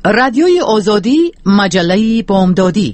رادیوی آزادی، مجله بامدادی.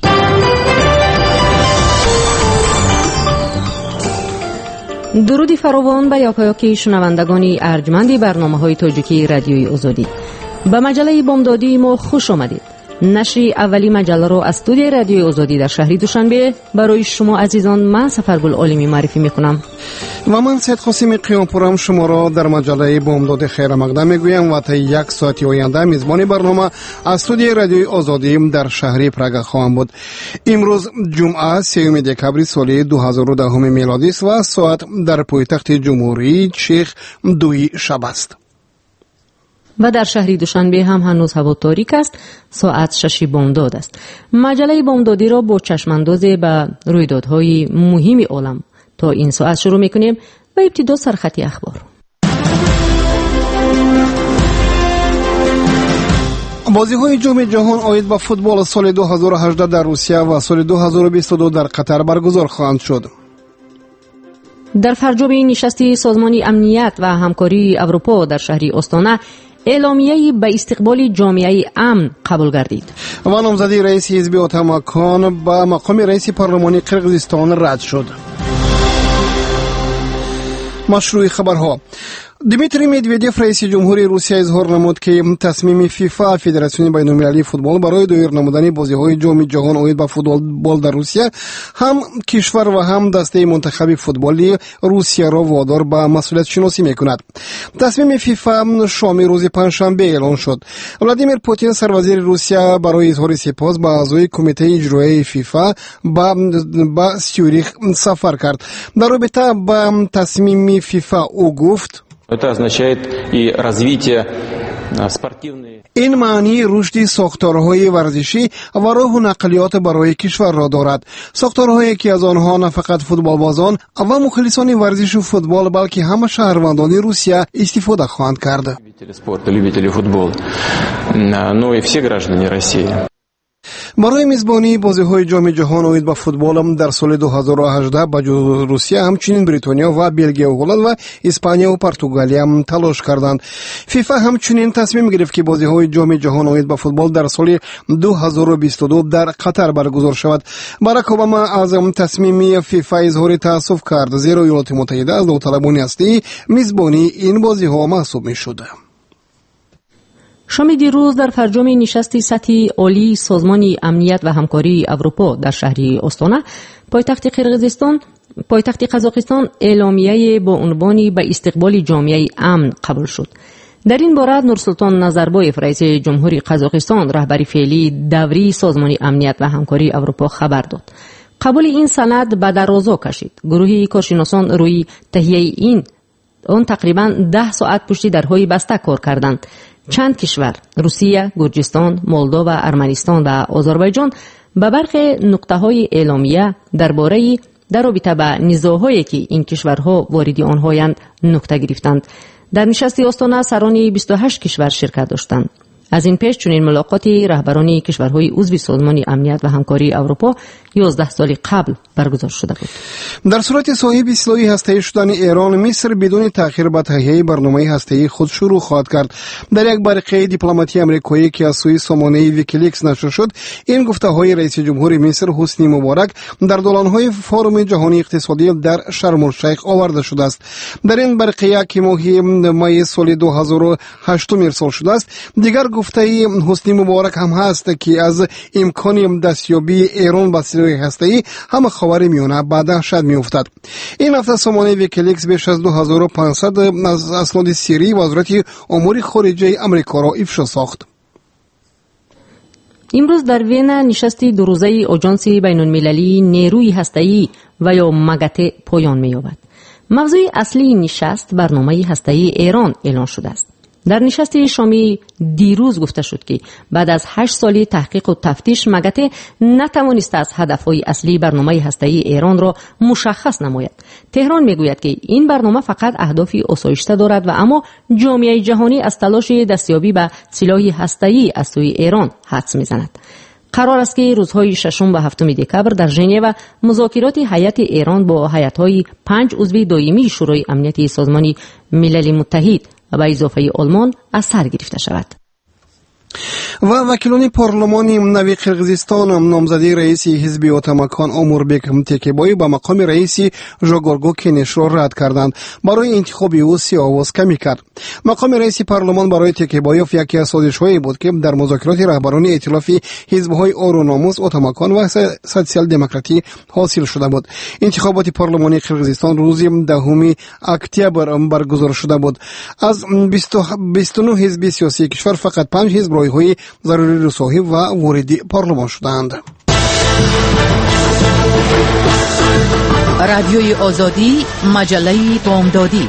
درودی فراوان به یاکایاکی شنوندگان ارجمند برنامه‌های تاجیکی رادیوی آزادی. به مجله بامدادی ما خوش آمدید. نشر اولی مجله را از استودیوی رادیوی آزادی در شهر دوشنبه برای شما عزیزان من سفرگل عالمی معرفی میکنم و من سید قاسم قیامپورم شما را در مجله بامداد خیر مقدم میگویم و تا یک ساعت آینده میزبان برنامه از استودیوی رادیوی آزادی در شهر پراگ خواهم بود. امروز جمعه 3 دکامبر سال 2010 میلادی است و ساعت در پایتخت جمهوری چیخ 2 شب است. و در شهر دوشنبه هم هنوز هوا تاریک است. ساعت 6 بامداد است. مجله بامدادی را با چشمانداز به رویدادهای مهم عالم تا این ساعت شروع میکنیم و ابتدا سرخط اخبار. بازی‌های جام جهان عاید به فوتبال سال 2018 در روسیه و سال 2022 در قطر برگزار خواهند شد. در فرجام نشست سازمان امنیت و همکاری اروپا در شهر استانه اعلامیه‌ای به استقبال جامعه امن قبول گردید. و نامزدی رئیس حزب اتمکان به مقام رئیس پارلمانی قرقیزستان رد شد. مشروع خبرها. دیمیتری مدودیف رئیس جمهوری روسیه اظهار نمود که تصمیم فیفا فدراسیون بین‌المللی فوتبال برای دایر نمودن بازی‌های جام جهان عاید به فوتبال در روسیه هم کشور و هم دسته منتخب فوتبالی روسیه را وادار به مسئولیت شناسی می‌کند. تصمیم فیفا شام روز پنجشنبه اعلان شد. ولادیمیر پوتین سروزیر روسیه برای اظهار سپاس به اعضای کمیته اجرایی فیفا به سیوریخ سفر کرد. در رابطه با تصمیم فیفا او گفت: این معنی رشد ساختارهای ورزشی و راه و نقلیات برای کشور را دارد. ساختارهایی که از آنها نه فقط فوتبالبازان و مخلصان ورزش و فوتبال بلکه همه شهروندان روسیه استفاده خواهند کرد. برای میزبانی بازی‌های جام جهان عاید به فوتبال در سال 2018 به جز روسیه همچنین بریتانیا و بلژیک و هلند و اسپانیا و پرتغالیا هم تلاش کردند. فیفا همچنین تصمیم گرفت که بازی‌های جام جهان عاید به فوتبال در سال 2022 در قطر برگزار شود. باراک اوباما از تصمیم فیفا اظهار تأسف کرد، زیرا ایالات متحده از داوطلبانه هستی میزبانی این بازی‌ها محسوب می‌شد. شام دیروز در فرجام نشست سطحی عالی سازمان امنیت و همکاری اروپا در شهر استانه پایتخت قزاقستان اعلامیه با عنوان به استقبال جامعه امن قبول شد. در این باره نورسلطان نظربایف رئیس جمهوری قزاقستان رهبری فعلی دوری سازمان امنیت و همکاری اروپا خبر داد. قبول این سند به درازا کشید. گروهی کارشناسان روی تهیه آن تقریبا 10 ساعت پشت درهای بسته کار کردند. چند کشور روسیه، گرجستان، مولدو و ارمنستان و آذربایجان به برخی نقطه‌های اعلامیه درباره در رابطه با نزاع‌هایی که این کشورها واردی آنهایند نقطه گرفتند. در نشست استانه سران 28 کشور شرکت داشتند. از این پیش چنین ملاقاتی رهبران کشورهای عضو سازمان امنیت و همکاری اروپا 11 سال قبل برگزار شده بود. در صورت صاحب سلاح هسته‌ای شدن ایران، مصر بدون تأخیر به تهیه برنامه هسته‌ای خود شروع خواهد کرد. در یک برقه دیپلماتی آمریکایی که از سوی سامانه ویکیلیکس نشر شد، این گفته‌های رئیس جمهور مصر حسنی مبارک در دوران‌های فورم جهانی اقتصادی در شرم الشیخ آورده شده است. در این برقه که ماه می سال 2008 ارسال شده است، دیگر گفته حسنی مبارک هم هست که از امکان دستیابی ایران به سلاح هسته‌ای هم خبر میونه به دهشت میافتد. این هفته سامانه ویکیلیکس بیش از 2500 از اسناد سری وزارت امور خارجه آمریکا را افشا ساخت. امروز در وین نشستی دو روزه آژانس بین‌المللی نیروی هسته‌ای و یا مگته پایان می‌یابد. موضوع اصلی نشست برنامه هسته‌ای ایران اعلان شده است. در نشست شامی دیروز گفته شد که بعد از 8 سال تحقیق و تفتیش مگته نتوانسته از هدفهای اصلی برنامه هسته‌ای ایران را مشخص نماید. تهران میگوید که این برنامه فقط اهدافی آسایشته دارد و اما جامعه جهانی از تلاش دستیابی به سلاح هسته‌ای از سوی ایران حدس میزند. قرار است که روزهای 6 و 7 دکامبر در ژنو مذاکرات هیئت ایران با هیئت‌های 5 عضو دائمی شورای امنیت سازمان ملل متحد و به اضافه آلمان از سر گرفته شود. و وکیلان پارلمان نوی قرقیزستان نامزدی رئیس حزب اتمکان اموربک تکیبایی به مقام رئیس ژاگورگو کنش را رد کردند. برای انتخاب او 30 آواز کمی کرد. مقام رئیس پارلمان برای تکیبایوف یکی از سازش‌هایی بود که در مذاکرات رهبران ائتلاف حزب‌های آروناموس، اتمکان و سوسیال دموکراتی حاصل شده بود. انتخابات پارلمانی قرقیزستان روز 10 اکتبر برگزار شده بود. از 29 حزب سیاسی کشور فقط 5 حزب رایهای ضروری رساهی و ورودی پارلمان شدند. رادیوی آزادی، مجله بامدادی.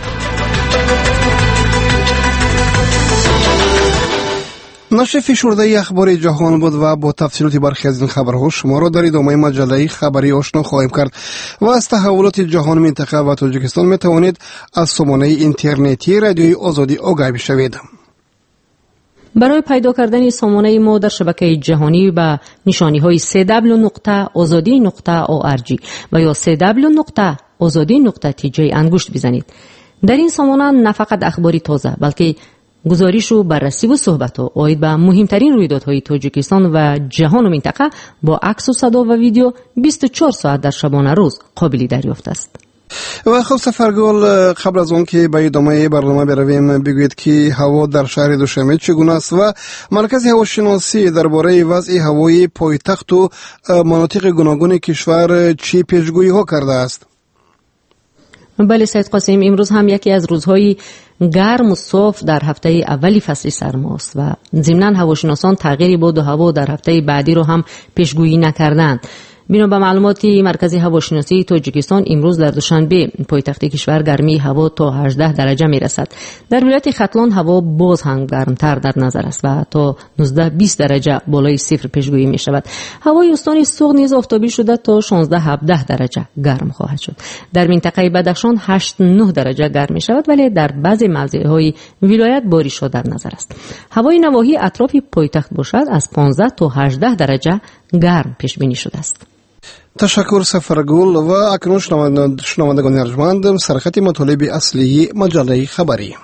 نشر فشرده اخبار جهان بود و با تفصیلات برخی از این خبرها شما را در ادامه مجله خبری آشنا خواهیم کرد. و از تحولات جهان، منطقه و تاجیکستان می توانید از سامانه اینترنتی رادیوی آزادی آگاه بشوید. برای پیدا کردن سامانه ما در شبکه جهانی به نشانی‌های www.azadi.org و یا www.azadi.tj انگشت بزنید. در این سامانه نه فقط اخباری تازه بلکه گزارش و بررسی و صحبت‌ها آید به مهمترین رویدادهای تاجیکستان و جهان و منطقه با عکس و صدا و ویدیو 24 ساعت در شبانه روز قابل دریافت است. و خب سفرگل، قبل از اون که به ادامه برنامه برویم بگوید که هوا در شهر دوشنبه چگونه است و مرکز هواشناسی درباره وضع هوایی پایتخت و مناطق گوناگون کشور چی پیشگویی ها کرده است؟ بله سید قاسم، امروز هم یکی از روزهای گرم و صاف در هفته اولی فصل سرما است و ضمناً هواشناسان تغییری باد و هوا در هفته بعدی رو هم پیشگویی نکردند. بنا به معلومات مرکز هواشناسی تاجیکستان امروز در دوشنبه پایتخت کشور گرمی هوا تا 18 درجه می رسد. در ولایت ختلان هوا باز هم گرمتر در نظر است و تا 19-20 درجه بالای صفر پیشگویی می شود. هوای استان سوق نیز آفتابی شده تا 16-17 درجه گرم خواهد شد. در منطقه بدخشان 8-9 درجه گرم می شود ولی در بعضی موضع‌های ولایت بارش در نظر است. هوای نواحی اطراف پایتخت باشد از 15 تا 18 درجه گرم پیش بینی شده است. تشکر سفرگل. و اکنون شنوندگان ارجمند، سرخط مطالب اصلی مجله خبری.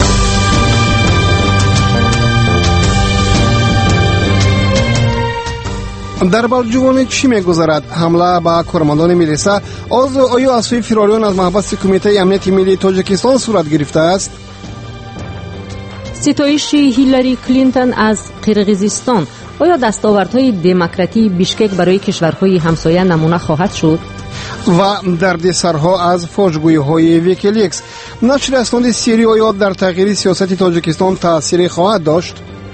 در بلجوان چی می‌گذرد؟ حمله به کارمندان میرسه. آیا از سوی فراریان از محبس کمیته امنیت ملی تاجیکستان صورت گرفته است؟ ستایش هیلاری کلینتون از قرقیزستان، آیا دستاوردهای دموکراتی بیشکک برای کشورهای همسایه نمونه خواهد شد؟ و دردسرها از فاجگویی‌های ویکیلیکس. نشر اسناد سری آیا در تغییر سیاست تاجیکستان تأثیری خواهد داشت؟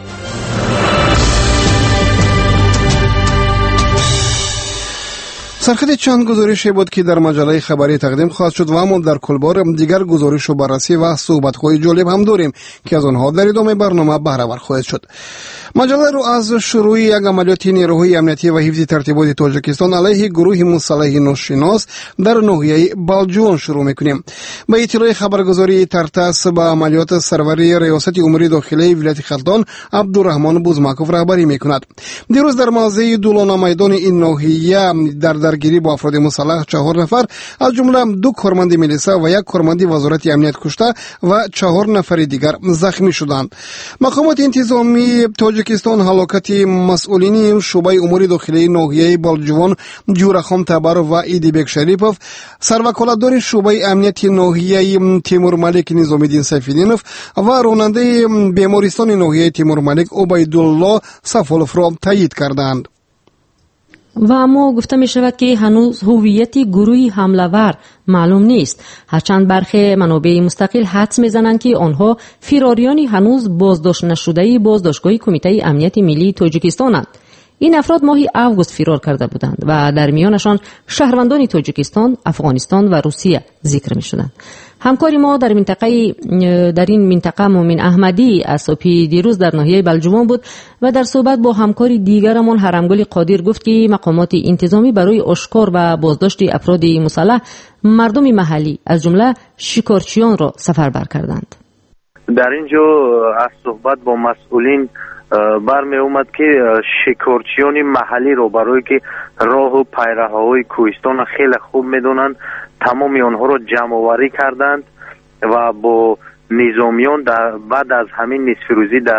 سرخط چند گزارشی بود که در مجله خبری تقدیم خواهد شد و اما در کل بار دیگر گزارش و بررسی و صحبت‌های جالب هم داریم که از آنها در ادامه برنامه بهره‌ور خواهد شد. مجله رو از شروع یک عملیات نیروهای امنیتی و حفظ ترتیبات تاجیکستان علیه گروه مسلح ناشناس در ناحیه بلجوان شروع می‌کنیم. به اطلاع خبرگزاری ترتاس به عملیات سروری ریاست امور داخلی ولایت ختلان عبدالرحمن بوزماکوف رهبری می‌کند. دیروز در موضع دولانه میدان این ناحیه در درگیری با افراد مسلح 4 نفر از جمله 2 کارمند میلیسا و 1 کارمند وزارت امنیت کشته و 4 نفر دیگر زخمی شدند. مقامات انتظامی تاجیکستان هلاکت مسئولین شعبه امور داخلی ناحیه بلجوان جورخان تبر و ایدیبک شریپوف، سروکالتدار شعبه امنیت ناحیه تیمور ملک نظامیدین سیفیدینوف و راننده بیمارستان ناحیه تیمور ملک عبیدالله سفالوف را تایید کردند. و اما گفته می شود که هنوز هویت گروه حمله‌ور معلوم نیست، هرچند برخی منابع مستقل حدس میزنند که آنها فراریانی هنوز بازداشت نشده بازداشتگاه کمیته امنیت ملی تاجیکستانند. این افراد ماهی اوگوست فرار کرده بودند و در میانشان شهروندان تاجیکستان، افغانستان و روسیه ذکر می شدند. همکاری ما در این منطقه مومن احمدی از صبح دیروز در ناحیه بلجوان بود و در صحبت با همکاری دیگرمان هرمگل قادر گفت که مقامات انتظامی برای آشکار و بازداشت افراد مسلح مردم محلی از جمله شکارچیان را سفربر کردند. در اینجا از صحبت با مسئولین برمی اومد که شکارچیان محلی رو برای که راه و پیراهای کوهستان خیلی خوب میدونن، تمامی آنها رو جمع آوری کردند و با نظامیان بعد از همین نصف روزی در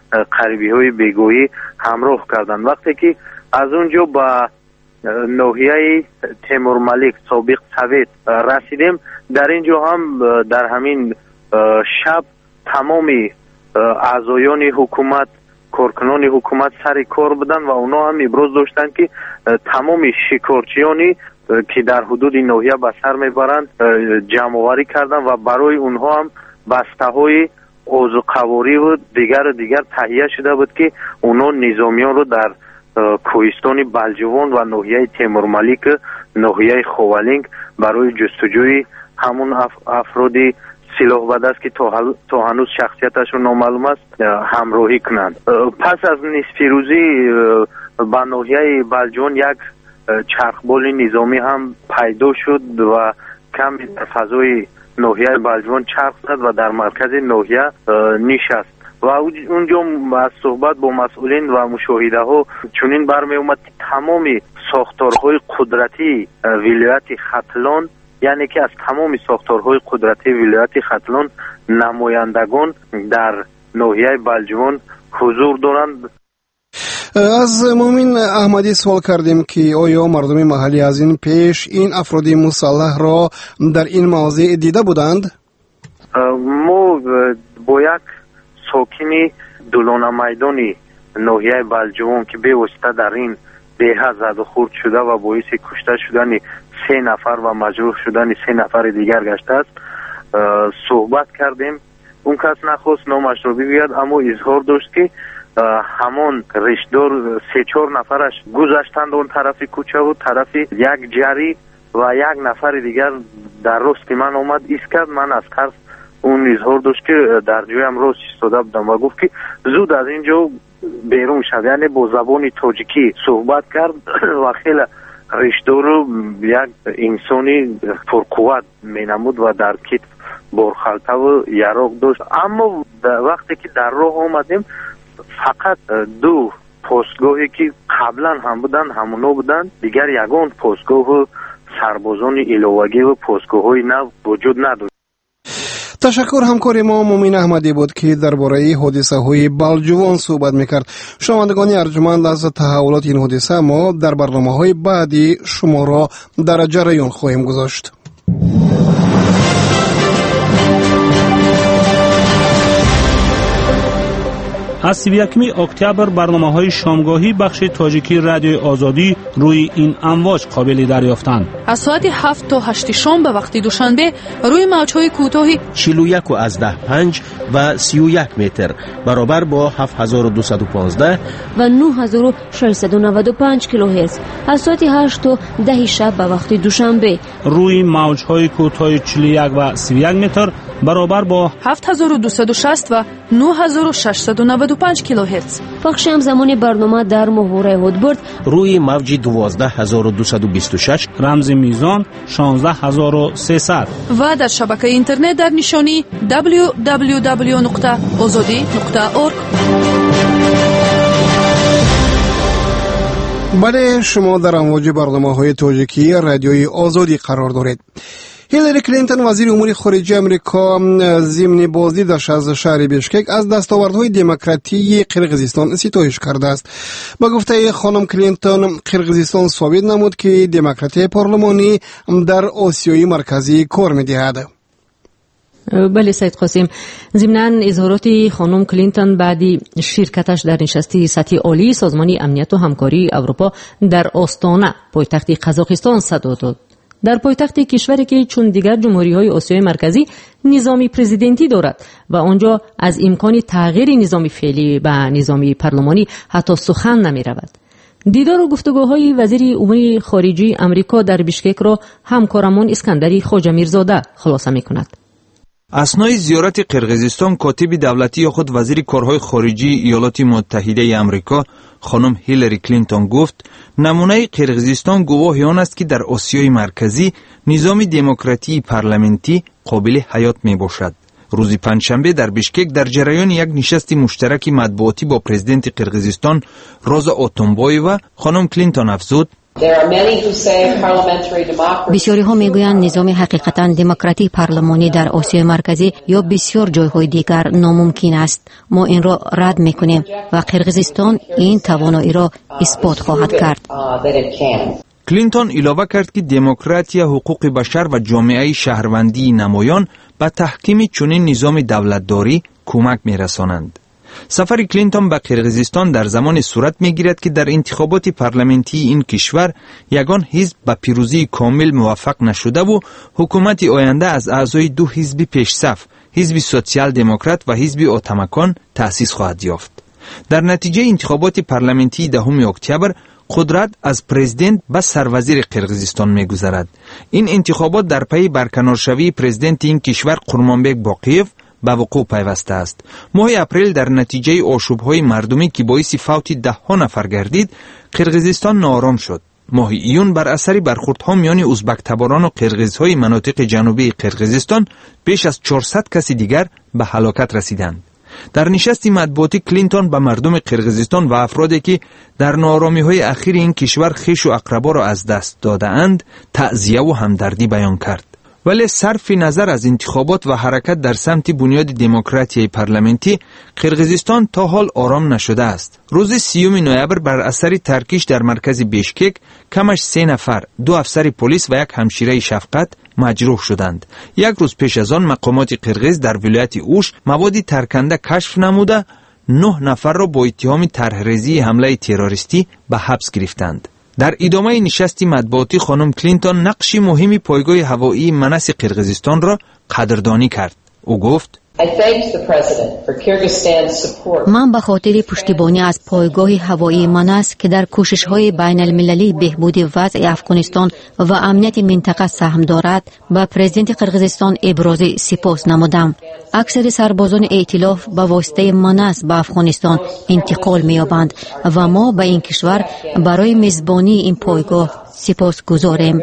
غریبی های بیگویی همراه کردند. وقتی که از اونجا با ناحیه تیمور ملیک سابق سوویت رسیدیم، در اینجا هم در همین شب تمامی اعضایان حکومت، کارکنان حکومت سر کار بودن و اونا هم ابراز داشتن که تمامی شکارچیانی که در حدود ناحیه به سر میبرند جمع آوری کردن و برای اونها هم بسته های عضوقواری و دیگر تهیه شده بود که اونا نظامیان رو در کوهستان بلجوان و ناحیه تیمور ملیک، ناحیه خوالینگ برای جستجوی همون افرادی سلاح بد است که تا هنوز شخصیتشون نامعلوم است همراهی کنند. پس از نصف روزی به ناحیه بلجوان یک چرخبال نظامی هم پیدا شد و کمی در فضای ناحیه بلجوان چرخ زد و در مرکز ناحیه نشست و اونجا از صحبت با مسئولین و مشاهده ها چنین برمی اومد که تمامی ساختارهای قدرتی ولایت ختلان، یعنی که از تمامی ساختارهای قدرتی ولایت ختلان نمایندگان در ناحیه بلجوان حضور دارند. از مومن احمدی سوال کردیم که آیا مردم محلی از این پیش این افراد مسلح را در این موضع دیده بودند؟ ما با یک ساکن دولانه میدانی ناحیه بلجوان که به واسطه در این دیه زد و خورد شده و باعث کشته شدن 3 نفر و مجروح شدن 3 نفر دیگر گشته است صحبت کردیم. اون کس نخواست نامش رو بگوید، اما اظهار داشت که همان رشدار 3-4 نفرش گذشتند اون طرف کوچه و طرف یک جری و یک نفر دیگر در راست من آمد ایست کرد. من از ترس اون اظهار داشت که در جویم راست ایستاده بودم و گفت که زود از اینجا بیرون شد، یعنی با زبان تاجیکی صحبت کرد و خیلی رشدار رو یک انسانی پرقوت مینمود و در کتف برخلطه و یراق داشت. اما وقتی که در راه آمدیم فقط 2 پستگاهی که قبلا هم بودن همونا بودن، دیگر یگان پستگاه و سربازان علاوگی و پستگاه های نو وجود نداشت. تشکر. همکار ما مومن احمدی بود که درباره حادثه های بلجوان صحبت میکرد. شنوندگان ارجمند، از تحولات این حادثه ما در برنامه های بعدی شما را در جریان خواهیم گذاشت. از 31 اکتبر برنامه‌های شامگاهی بخش تاجیکی رادیو آزادی روی این امواج قابل دریافتند. از ساعت 7 تا 8 شام به وقت دوشنبه روی موج‌های کوتاه 41.5 و 31 متر برابر با 7215 و 9695 کیلوهرتز از ساعت 8 تا 10 شب به وقت دوشنبه روی موج‌های کوتاه 41 و 31 متر برابر با 7260 و 9695 کیلوهرتز. پخش همزمان برنامه در محور هودبرد روی موج 12226 رمز میزان 16300 و در شبکه اینترنت در نشانی www.azadi.org. بله، شما در امواج برنامه‌های تاجیکی رادیوی آزادی قرار دارید. هیلاری کلینتون وزیر امور خارجه امریکا ضمن بازدیدش از شهر بیشکک از دستاوردهای دموکراتی قرقیزستان ستایش کرده است. با گفته خانم کلینتون، قرقیزستان ثابت نمود که دموکراسی پارلمانی در آسیای مرکزی کار می‌دهد. بله سید قاسم، ضمناً اظهارات خانم کلینتون بعدی شرکتش در نشست سطحی عالی سازمان امنیت و همکاری اروپا در آستانه پایتخت قزاقستان صدا داد. در پایتخت کشوری که چون دیگر جمهوری‌های آسیای مرکزی نظامی پرزیدنتی دارد و آنجا از امکان تغییر نظامی فعلی به نظامی پارلمانی حتی سخن نمی‌رود. دیدار و گفتگوهای وزیر امور خارجه امریکا در بیشکک را همکارمان اسکندری خواجه میرزاده خلاصه می‌کند. اثنای زیارت قرقیزستان کاتب دولتی خود وزیر کارهای خارجه ایالات متحده امریکا خانم هیلاری کلینتون گفت نمونه قرقیزستان گواهی آن است که در آسیای مرکزی نظام دموکراتی پارلمانتی قابل حیات می باشد. روز پنجشنبه در بیشکک در جریان یک نشست مشترک مطبوعاتی با پرزیدنت قرقیزستان روزا اوتونبایووا خانم کلینتون افزود بسیاری ها میگویند نظام حقیقتا دموکراتی پارلمانی در آسیای مرکزی یا بسیار جایهای دیگر ناممکن است. ما این را رد میکنیم و قرقیزستان این توانایی را اثبات خواهد کرد. کلینتون علاوه کرد که دموکراسی، حقوق بشر و جامعه شهروندی نمایان به تحکیم چنین نظام دولتداری کمک میرسانند. سفر کلینتون به قرقیزستان در زمان صورت میگیرد که در انتخابات پارلمانتی این کشور یگان حزب به پیروزی کامل موفق نشده و حکومت آینده از اعضای دو حزب پیشصف، حزب سوسیال دموکرات و حزب اتمکان تأسیس خواهد یافت. در نتیجه انتخابات پارلمانتی 10 اکتبر قدرت از پرزیدنت به سروزیر قرقیزستان میگذرد. این انتخابات در پی برکنارشوی پرزیدنت این کشور قرمانبک باقیف به وقوع پیوسته است. ماه اپریل در نتیجه آشوب‌های مردمی که باعث فوت 10 نفر گردید، قرقیزستان ناآرام شد. ماه ایون بر اثر برخوردها میان ازبک تباران و قرقیزهای مناطق جنوبی قرقیزستان بیش از 400 کسی دیگر به هلاکت رسیدند. در نشست مطبوعاتی کلینتون به مردم قرقیزستان و افرادی که در ناآرامی‌های اخیر این کشور خویش و اقربا را از دست داده‌اند تعزیه و همدردی بیان کرد. ولی صرف نظر از انتخابات و حرکت در سمت بنیاد دموکراسی پارلمانتی، قرقیزستان تا حال آرام نشده است. روز 30 نوامبر بر اثر ترکیش در مرکز بیشکک کمش 3 نفر، 2 افسر پلیس و 1 همشیره شفقت مجروح شدند. 1 روز پیش از آن مقامات قرقیز در ولایت اوش مواد ترکنده کشف نموده 9 نفر را با اتهام طرح‌ریزی حمله تروریستی به حبس گرفتند. در ادامه نشست مطبوعاتی خانم کلینتون نقش مهمی پایگاه هوایی مناس قرقیزستان را قدردانی کرد. او گفت: من به خاطر پشتیبانی از پایگاه هوایی مناس که در کوشش‌های بین المللی بهبود وضع افغانستان و امنیت منطقه سهم دارد به پرزیدنت قرقیزستان ابراز سپاس نمودم. اکثر سربازان ائتلاف به واسطه مناس به افغانستان انتقال می‌یابند و ما به این کشور برای میزبانی این پایگاه سپاسگزاریم.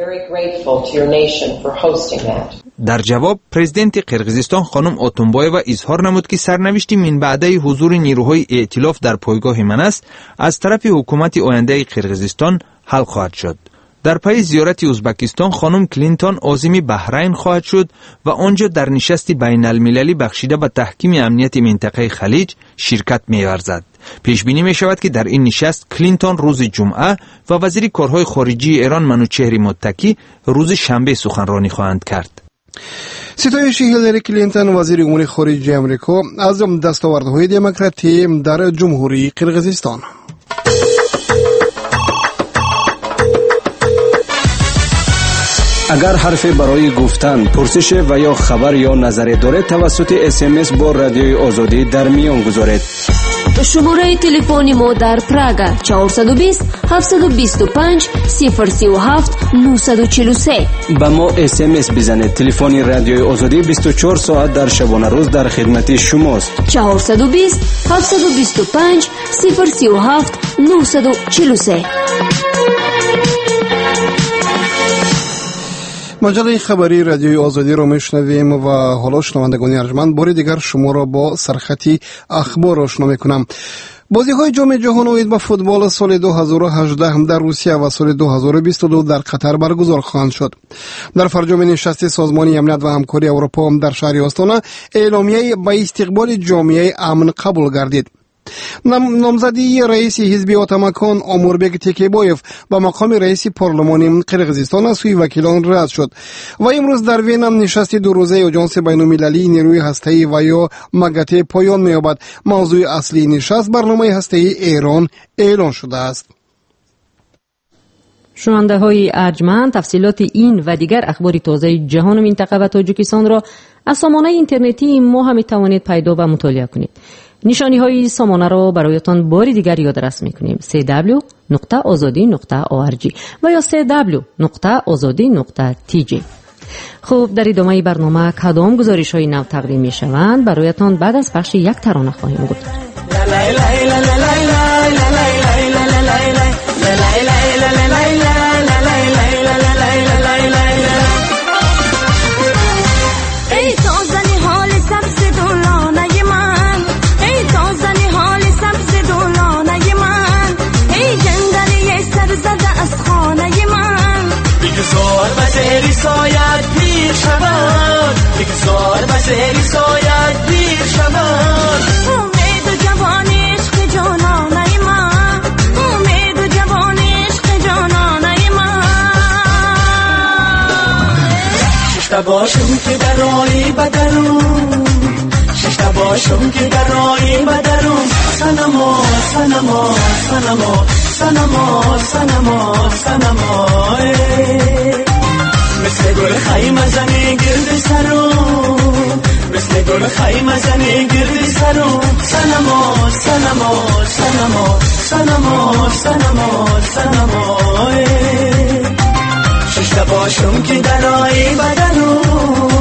در جواب پرزیدنت قرقیزستان خانم اتونبایوا اظهار نمود که سرنوشت من بعده حضور نیروهای ائتلاف در پایگاه مناس از طرف حکومت آینده قرقیزستان حل خواهد شد. در پی زیارت ازبکستان خانم کلینتون عازم بحرین خواهد شد و آنجا در نشست بین المللی بخشیده به تحکیم امنیت منطقه خلیج شرکت می‌ورزد. پیش بینی می شود که در این نشست کلینتون روز جمعه و وزیر کارهای خارجی ایران منوچهر متکی روز شنبه سخنرانی خواهند کرد. ستایش هیلاری کلینتون وزیر امور خارجه آمریکا از دستاوردهای دموکراتی در جمهوری قرقیزستان. اگر حرفی برای گفتن، پرسش و یا خبر یا نظری دارید توسط SMS با رادیوی آزادی در میان گذارید. شماره تلفن ما در پراگ 420 725 037 943. با ما SMS بزنید. تلفن رادیوی آزادی 24 ساعت در شبانه روز در خدمت شماست. 420 725 037 943. مجله خبری رادیوی آزادی را میشنویم و حالا شنوندگان ارجمند بار دیگر شما را با سرخط اخبار آشنا میکنم. بازی‌های جام جهانی با فوتبال سال 2018 در روسیه و سال 2022 در قطر برگزار خواهند شد. در فرجام نشست سازمان امنیت و همکاری اروپا در شهر آستانا اعلامیه با استقبال جامعه امن قبول گردید. نامزدی رئیس حزب اتمکان اموربک تکیبایف به مقام رئیس پارلمان قرقیزستان از سوی وکیلان رد شد و امروز در وین نشست 2 روزه آژانس بین‌المللی نیروی هسته‌ای و یا مگاته پایان می‌یابد. موضوع اصلی نشست برنامه هسته‌ای ایران اعلان شده است. شنونده های ارجمند، تفصیلات این و دیگر اخبار تازه جهان و منطقه و تاجیکستان را از سامانه اینترنتی ما هم توانید پیدا و مطالعه کنید. نشانی های سامانه را برایتان باری دیگر یادرس میکنیم: www.azadi.org و یا www.azadi.tj. خب در ادامه برنامه کدام گزارش های نو تقدیم می شوند برایتان بعد از پخش یک ترانه خواهیم گفت. خانه بگذار و زیر سایت دیر شود. امید و جوان عشق جانانه من، امید و جوان عشق جانانه من. ششته باشم که برای بدرم، ششته باشم که برای بدرم. سنما سنما سنما سنما سنما سنما مثل گل خیمه زنی گرد سرم، مثل گل خیمه زنی گرد سرم. سنما سنما سنما سنما سنما سنما ششته باشم که درای بدنم.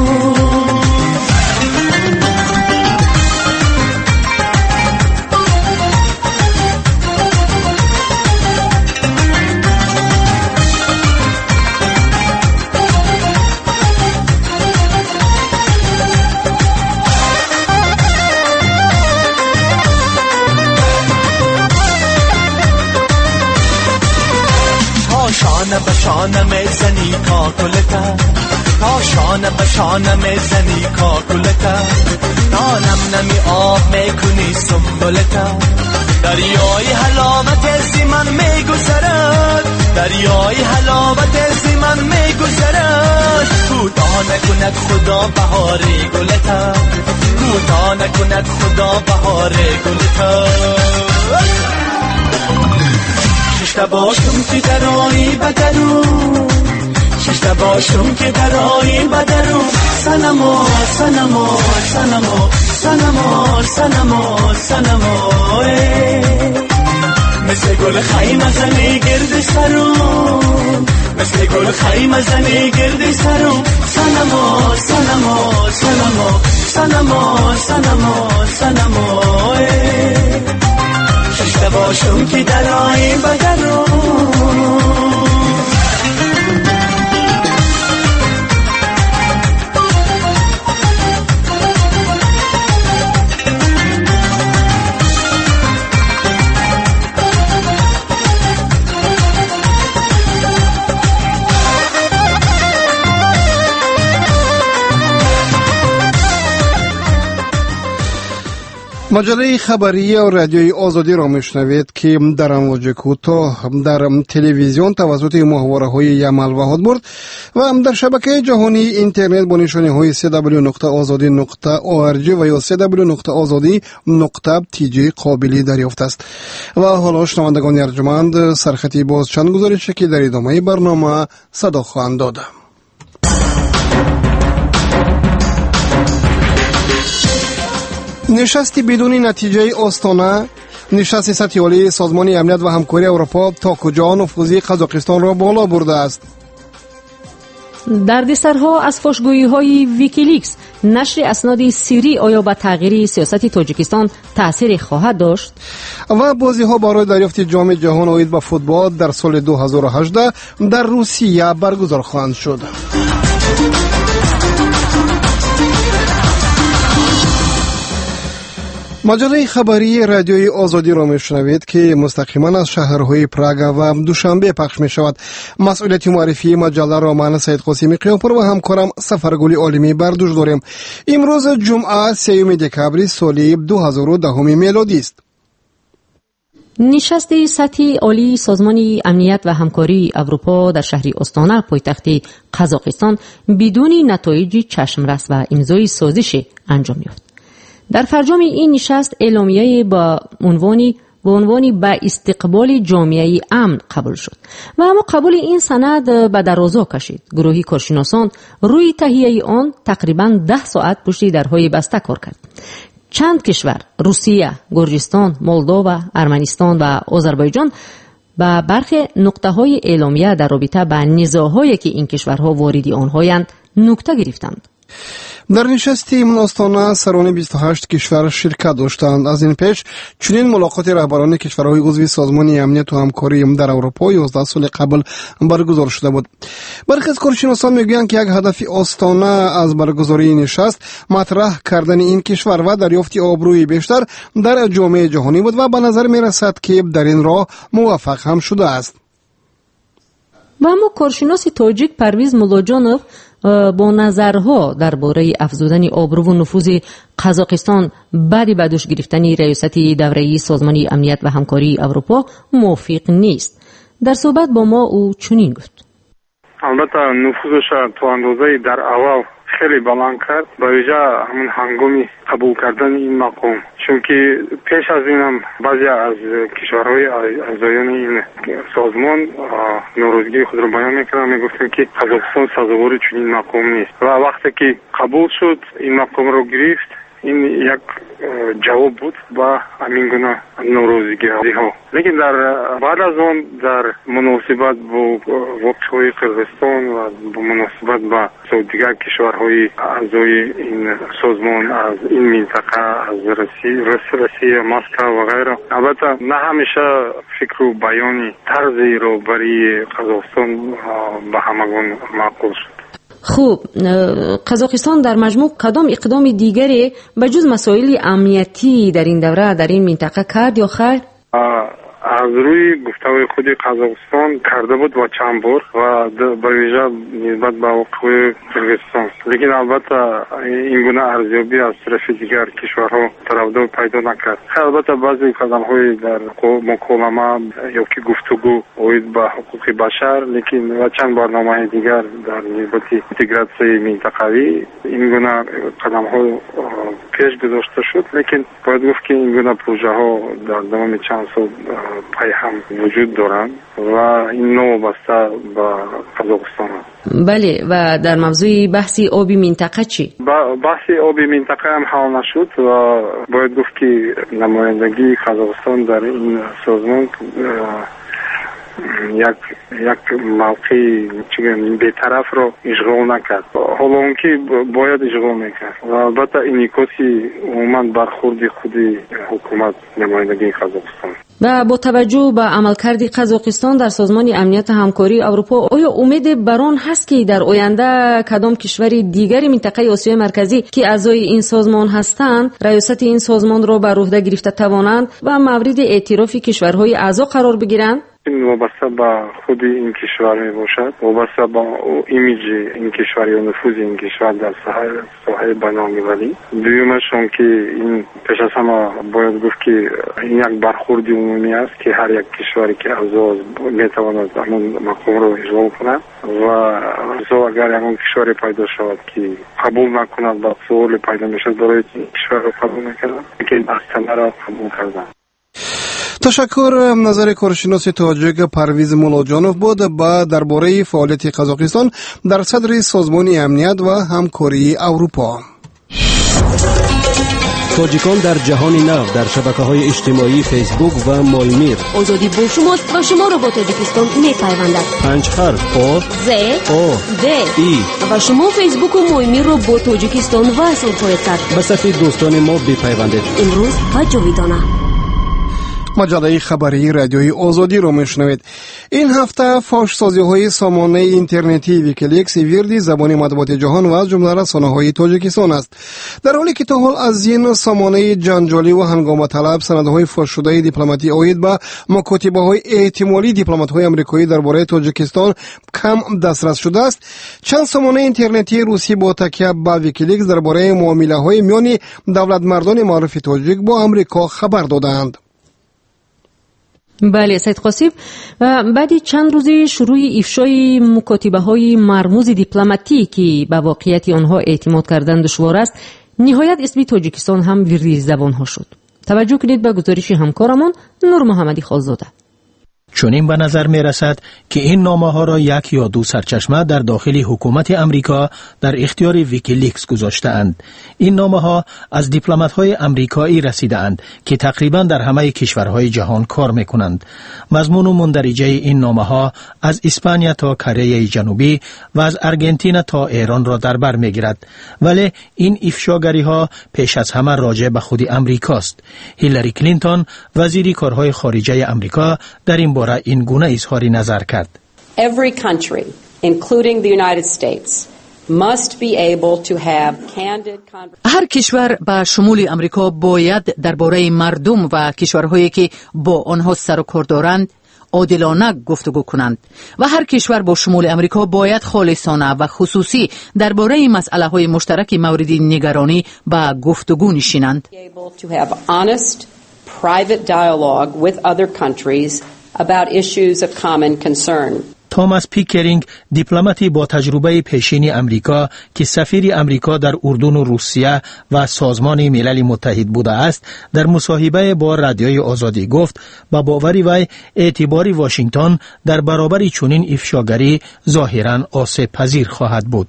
شانه به شانه میزنی کاکلتا، تا شانه به شانه میزنی کاکلتا، تا نم نمی آب میکنی سنبلتا. دریای حلاوت از من میگذرد، دریای حلاوت از من میگذرد. کوتاه نکند خدا بهار گلتا، کوتاه نکند خدا بهار گلتا. ششته باشم که درایی بدرم، ششته باشم که درایی بدرم. سنما سنما سنما سنما سنما سنما مثل گل خیمه زنی گرد سرم، مثل گل خیمه زنی گرد سرم. سنما سنما سنما سنما سنما سنما ششته باشم که درای بدرم. مجله خبری و رادیوی آزادی را میشنوید که در امواج کوتاه در تلویزیون توسط محوره‌های یمل و هادبرد و در شبکه جهانی اینترنت با نشانه‌های www.azadi.org و یا www.azadi.tg قابل دریافت است. و حالا شنوندگان ارجمند سرخطی باز چند گزارش که در ادامه برنامه صدا خواهند داد. نشست بدون نتیجه آستانه، نشست سطحی عالی سازمان امنیت و همکاری اروپا تا کجا نفوذ قزاقستان را بالا برده است؟ دردسرها از فحش‌گویی‌های ویکیلیکس، نشر اسناد سری آیا به تغییر سیاست تاجیکستان تأثیر خواهد داشت؟ و بازی‌ها برای دریافت جام جهان عاید به فوتبال در سال 2018 در روسیه برگزار خواهند شد. مجله خبری رادیوی آزادی را میشنوید که مستقیما از شهرهای پراگ و دوشنبه پخش می شود. مسئولیت معرفی مجله را من سید قاسمی قیامپور و همکارم سفرگل عالمی بر دوش داریم. امروز جمعه 3 دکامبر سال 2010 میلادی است. نشست سطحی عالی سازمان امنیت و همکاری اروپا در شهر آستانه پایتخت قزاقستان بدون نتایج چشمرس و امضای سازش انجام یافت. در فرجام این نشست اعلامیه با عنوانی به استقبال جامعه امن قبول شد و اما قبول این سند به درازا کشید. گروهی کارشناسان روی تهیه آن تقریباً 10 ساعت پشت درهای بسته کار کرد. چند کشور، روسیه، گرجستان، مولداوا، ارمنستان و آذربایجان به برخی نقطه‌های اعلامیه در رابطه با نزاع‌هایی که این کشورها واردی آنهایند نکته گرفتند. در نشست این آستانه سران 28 کشور شرکت داشتند. از این پیش چنین ملاقات رهبران کشورهای عضو سازمان امنیت و همکاری در اروپا 11 سال قبل برگزار شده بود. برخی از کارشناسان میگویند که یک هدف آستانه از برگزاری نشست مطرح کردن این کشور و دریافت آبروی بیشتر در جامعه جهانی بود و به نظر میرسد که در این راه موفق هم شده است. و اما کارشناس تاجیک پرویز مولاجانوف با نظرها درباره افزودن آبرو و نفوذ قزاقستان بعد بدوش گرفتن ریاست دوره‌ای سازمان امنیت و همکاری اروپا موافق نیست. در صحبت با ما او چنین گفت: البته نفوذش تا اندازه در اول خیلی بلند کرد، با ویژه همون هنگامی قبول کردن این مقام، چون که پیش از این هم بعضی از کشورهای اعضایان این سازمان ناراضگی خود را بیان میکردن، میگفتن که قزاقستان سزاوار چنین مقام نیست و وقتی که قبول شد این مقام را گرفت، این یک جواب بود با همین گونه ناراضگی ها. لیکن در بعد از آن در مناسبت با واقعه قزاقستان و با مناسبت با دیگر کشورهای اعضای این سازمان از این منطقه، از روسیه، مسکو و غیره، البته نه همیشه فکر و بیان طرزی رو برای قزاقستان به همگان معقول شد. خوب، قزاقستان در مجموع کدام اقدام دیگری به جز مسائل امنیتی در این دوره در این منطقه کرد یا خیر؟ از روی گفتگوی خود قزاقستان کرده بود و چند بار و به ویژه نسبت به واقعه قزاقستان، لیکن البته این گونه ارزیابی از طرف دیگر کشورها طرفدار پیدا نکرد. البته بعضی قدم‌های در مکالمه یا که گفتگو اوید به حقوق بشر، لیکن و چند برنامه دیگر در نسبت اینتگراسیون منطقوی این گونه قدم‌ها پیش گذاشته شد، لیکن باید گفت که این گونه پروژه ها در دوام چند سال پای هم وجود دارند و این نوع بسته به قزاقستان است. بله، و در موضوع بحثی آبی منطقه چی؟ بحثی آبی منطقه هم حل نشد و باید گفت که نمایندگی قزاقستان در این سازمان یک موقع بی‌طرف رو اشغال نکرد، حالا اون که باید اشغال میکرد و البته انعکاسی عموما برخورد خودی حکومت نمایندگی قزاقستان. و با توجه به عملکرد قزاقستان در سازمان امنیت همکاری اروپا، آیا امید بران هست که در آینده کدام کشور دیگری منطقه آسیای مرکزی که اعضای این سازمان هستند ریاست این سازمان را بر عهده گرفته توانند و مورد اعتراف کشورهای اعضا قرار بگیرند؟ این وابسته به خود این کشور می باشد، وابسته به ایمیج این کشور یا نفوذ این کشور در ساحه بین‌المللی. دویمشون که این پیش از همه باید گفت که این یک برخورد عمومی است که هر یک کشوری که اعضا می تواند همون مقام رو اشغال کند و اگر همون کشوری پیدا شود که قبول نکند و سوال پیدا می شد برای این کشور رو قبول نکردن، که اصلا را قبول کردن. تشکر. نظر کارشناس تاجیک پرویز مولاجانوف بود با درباره فعالیت قزاقستان در صدر سازمان امنیت و همکاری اروپا. تاجیکان در جهان نو در شبکه‌های اجتماعی فیسبوک و مایمیر. آزادی با شماست و شما را با تاجیکستان می‌پیوندد. 5 حرف آ ز او د ای و شما فیسبوک و مایمیر را با تاجیکستان وصل خواهید کرد. به صفحه دوستان ما بپیوندید. امروز و جاویدانه. مجله خبری رادیوی آزادی رو میشنوید. این هفته فحش‌سازی‌های سامانه اینترنتی ویکیلیکس ویردی زبان مطبوعات جهان و از جمله رسانه‌های تاجیکستان است. در حالی که تا حال از این سامانه جنجالی و هنگامه طلب سندهای فاش شده دیپلماتی اوید به مکاتبه‌های احتمالی دیپلمات‌های آمریکایی درباره تاجیکستان کم دسترس شده است، چند سامانه اینترنتی روسی با تکیه به ویکیلیکس درباره معامله‌های میان دولتمردان معروف تاجیک با آمریکا خبر دادند. بله سید قاسم، بعد چند روزی شروع افشای مکاتبه‌های مرموز دیپلماتیکی به واقعیت آنها اعتماد کردن دشوار است، نهایت اسم تاجیکستان هم ویردی زبان‌ها شد. توجه کنید به گزارش همکارمون نور محمدی خالزاده. چنین به نظر می رسد که این نامه ها را یک یا دو سرچشمه در داخل حکومت امریکا در اختیار ویکیلیکس گذاشته اند. این نامه ها از دیپلمات های امریکایی رسیده اند که تقریبا در همه کشورهای جهان کار می کنند. مضمون و مندرجه این نامه ها از اسپانیا تا کره جنوبی و از آرژانتین تا ایران را در بر می گیرد، ولی این افشاگری ها پیش از همه راجع به خود امریکاست. هیلاری کلینتون وزیر کارهای خارجه امریکا در این باره این گونه اظهار نظر کرد. Every country, including the United States, must be able to have candid conversations. هر کشور به شمول امریکا باید درباره مردم و کشورهایی که با آنها سر و کار دارند عادلانه گفتگو کنند و هر کشور با شمول امریکا باید خالصانه و خصوصی درباره مسئله های مشترک مورد نگرانی به گفتگو نشینند. توماس پیکرینگ، دیپلماتی با تجربه پیشین امریکا که سفیر امریکا در اردن و روسیه و سازمان ملل متحد بوده است، در مصاحبه با رادیوی آزادی گفت با باوری وی اعتبار واشنگتن در برابر چنین افشاگری ظاهراً آسیب پذیر خواهد بود.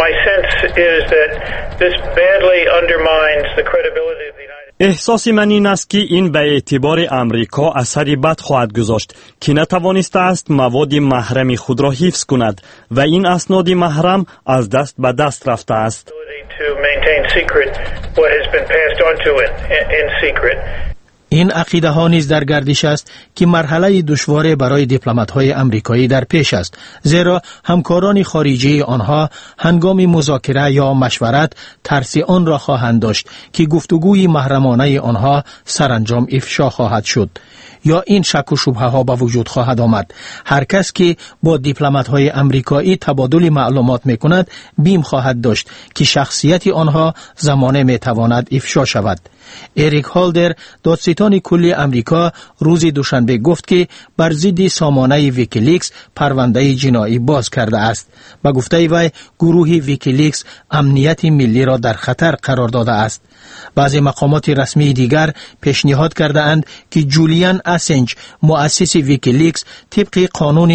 احساس من این است که این به اعتبار امریکا اثری بد خواهد گذاشت که نتوانسته است مواد محرم خود را حفظ کند و این اسناد محرم از دست به دست رفته است. این عقیده ها نیز در گردش است که مرحله دشوار برای دیپلمات های امریکایی در پیش است، زیرا همکاران خارجی آنها هنگام مذاکره یا مشورت ترس آن را خواهند داشت که گفتگوی محرمانه آنها سرانجام افشا خواهد شد یا این شک و شبهه ها به وجود خواهد آمد. هر کس که با دیپلمات های امریکایی تبادل معلومات می کند بیم خواهد داشت که شخصیت آنها زمانه می تواند افشا شود. اریک هالدر، دادستان کلی امریکا، روز دوشنبه گفت که بر ضد سامانه ویکیلیکس پرونده جنایی باز کرده است. با گفته وی گروه ویکیلیکس امنیت ملی را در خطر قرار داده است. بعضی مقامات رسمی دیگر پیشنهاد کرده اند که جولیان اسنج، مؤسس ویکیلیکس، طبق قانون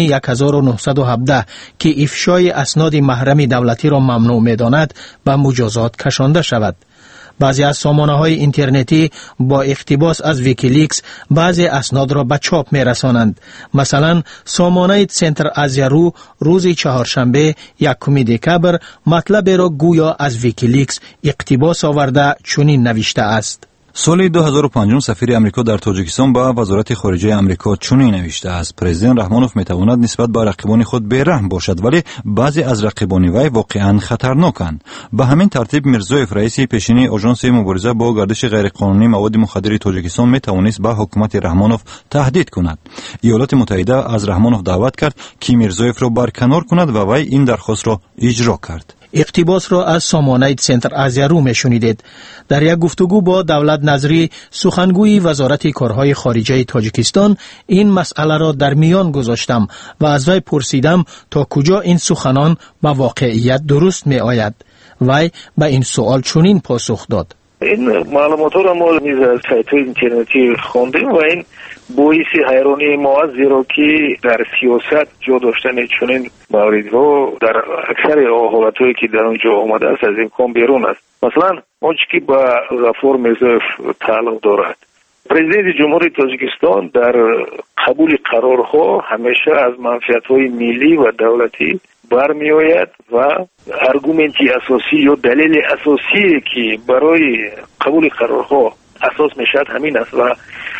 1917 که افشای اسناد محرم دولتی را ممنوع می‌داند به مجازات کشانده شود. بعضی از سامانه‌های اینترنتی با اقتباس از ویکیلیکس بعضی اسناد را به چاپ می‌رسانند. مثلا سامانه سنتر آزیا رو روز چهارشنبه 1 دکبر مطلب را گویا از ویکیلیکس اقتباس آورده چنین نوشته است: سال 2005 سفیر امریکا در تاجیکستان با وزارت خارجه امریکا چنین نوشته است: پرزیدنت رحمانوف میتواند نسبت به رقیبان خود بی‌رحم باشد، ولی بعضی از رقیبان وی واقعا خطرناکند. به همین ترتیب میرزایف، رئیس پیشین آژانس مبارزه با گردش غیرقانونی مواد مخدر تاجیکستان، میتوانست به حکومت رحمانوف تهدید کند. ایالات متحده از رحمانوف دعوت کرد که میرزایف را برکنار کند و وی این درخواست را اجرا کرد. اقتباس را از سامانه سنتر آزیا رو میشنیدید. در یک گفتگو با دولت نظری، سخنگوی وزارت کارهای خارجه تاجیکستان این مسئله را در میان گذاشتم و از وی پرسیدم تا کجا این سخنان با واقعیت درست می آید. وی به این سوال چنین پاسخ داد: این معلومات را ما نیز از سایت‌های اینترنتی خواندیم و این باعث حیرانی ما است، زیرا که در سیاست جا داشتن چنین موردها در اکثر حالت‌هایی که در اونجا آمده است از امکان بیرون است. مثلا آنچه که با غفور میرزایف تعلق دارد، پرزیدنت جمهوری تاجیکستان در قبول قرارها همیشه از منفعت‌های ملی و دولتی برمی آید و ارگومنتی اساسی یا دلیل اساسی که برای قبول قرارها اساس میشد همین است و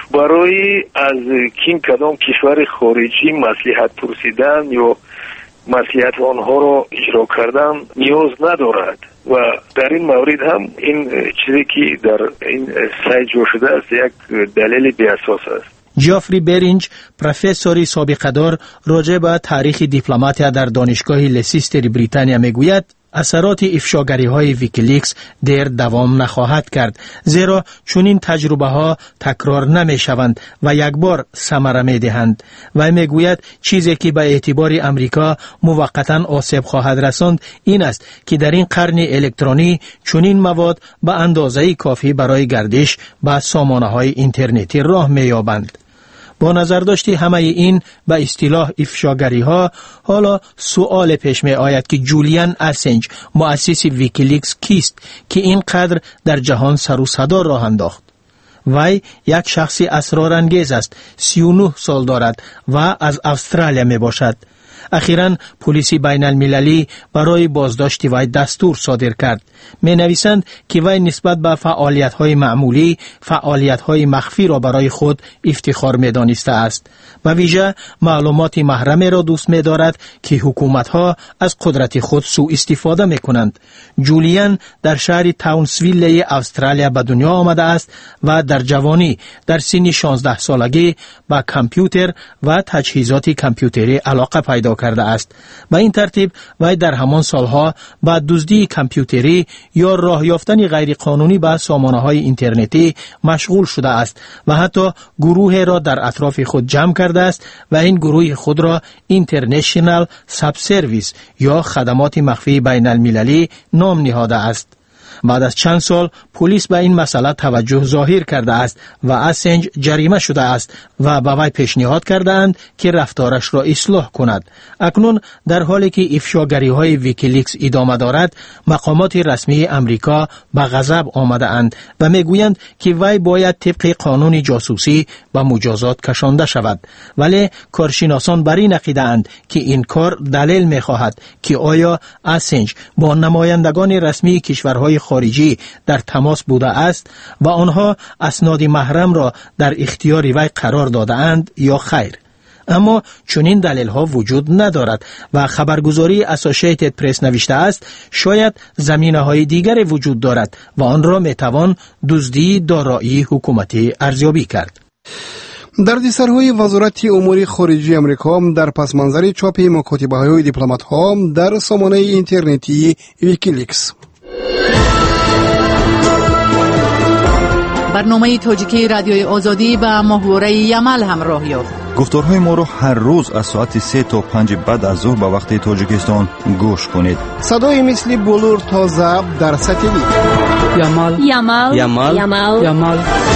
برای از کدام کشور خارجی مصلحت پرسیدن یا مصلحت آنها را اجرا کردن نیاز ندارد و در این مورد هم این چیزی که در این سایت جا شده است یک دلیل بی اساس است. جافری برینج، پروفسوری سابقه دار راجع به تاریخ دیپلماتیا در دانشگاه لسیستر بریتانیا میگوید اثرات افشاگری‌های ویکیلیکس دیر دوام نخواهد کرد، زیرا چنین تجربه ها تکرار نمی‌شوند و یک بار ثمره می‌دهند. و میگوید چیزی که به اعتبار امریکا موقتاً آسیب خواهد رساند این است که در این قرن الکترونی چنین مواد به اندازه کافی برای گردش به سامانه‌های اینترنتی راه می‌یابند. با نظر داشتی همه این به اصطلاح افشاگری ها، حالا سوال پیش می آید که جولیان اسنج، مؤسس ویکیلیکس کیست که اینقدر در جهان سر و صدا راه انداخت؟ وی یک شخص اسرارانگیز است، 39 سال دارد و از استرالیا می باشد. اخیراً پلیس بین المللی برای بازداشت وی دستور صادر کرد. می نویسند که وی نسبت به فعالیت‌های معمولی فعالیت‌های مخفی را برای خود افتخار می دانسته است. و ویژه معلومات محرم را دوست می دارد که حکومت‌ها از قدرت خود سوء استفاده می کنند. جولیان در شهر تاونسویل استرالیا به دنیا آمده است و در جوانی در سن 16 سالگی به کامپیوتر و تجهیزات کامپیوتری علاقه پیدا کرده است. به این ترتیب وی در همان سالها با دزدی کامپیوتری یا راه یافتن غیر قانونی به سامانه‌های اینترنتی مشغول شده است و حتی گروهی را در اطراف خود جمع کرده است و این گروه خود را اینترنشنال ساب سرویس یا خدمات مخفی بین المللی نام نهاده است. بعد از چند سال پلیس به این مسئله توجه ظاهر کرده است و اسنج جریمه شده است و به وی پیشنهاد کردند که رفتارش را اصلاح کند. اکنون در حالی که افشاگری‌های ویکیلیکس ادامه دارد، مقامات رسمی امریکا به غضب آمده اند و میگویند که وی باید طبق قانون جاسوسی به مجازات کشانده شود. ولی کارشناسان بر این عقیده اند که این کار دلیل می‌خواهد که آیا اسنج با نمایندگان رسمی کشورهای خارجی در تماس بوده است و آنها اسناد محرم را در اختیار وی قرار داده اند یا خیر. اما چنین دلیل ها وجود ندارد و خبرگزاری اسوسییتد پرس نوشته است شاید زمینه های دیگری وجود دارد و آن را میتوان دزدی دارایی حکومتی ارزیابی کرد. دردسرهای وزارت امور خارجه امریکا در پس منظر چاپ مکاتبه‌های دیپلمات‌ها در سامانه اینترنتی ویکیلیکس. برنامه تاجیکی رادیوی آزادی با محور یمل همراه یافت. گفتارهای ما را هر روز از ساعت 3 تا 5 بعد از ظهر به وقت تاجیکستان گوش کنید. صدای مثل بلور تا ضبط در ساتلیت. یمل.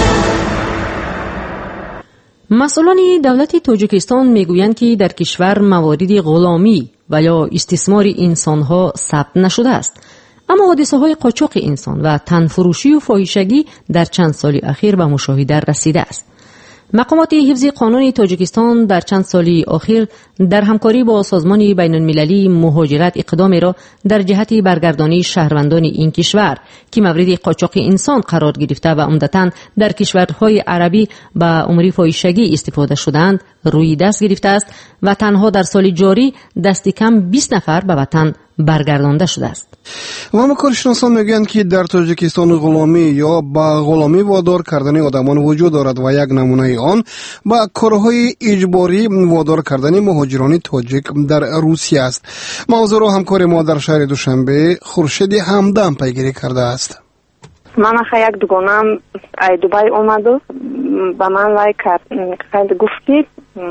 مسئولان دولت تاجیکستان میگویند که در کشور موارد غلامی و یا استثمار انسانها ثبت نشده است. اما حادثه‌های قاچاق انسان و تنفروشی و فاحشگی در چند سال اخیر به مشاهده رسیده است. مقامات حفظ قانون تاجیکستان در چند سال اخیر در همکاری با سازمان بین المللی مهاجرت اقدامی را در جهت برگردانی شهروندان این کشور که مورد قاچاق انسان قرار گرفته و عمدتاً در کشورهای عربی به امور فاحشگی استفاده شدند روی دست گرفته است و تنها در سال جاری دست کم 20 نفر به وطن برگردانده شده است. و کارشناسان میگویند که در تاجیکستان غلامی یا با غلامی وادار کردن آدمان وجود دارد و یک نمونه آن با کارهای اجباری وادار کردن مهاجران تاجیک در روسیه است. موضوع را همکار ما در شهر دوشنبه خورشید همدم پیگیری کرده است. من یک دوگانم ای دوبای اومد و با من وای کرد گفتی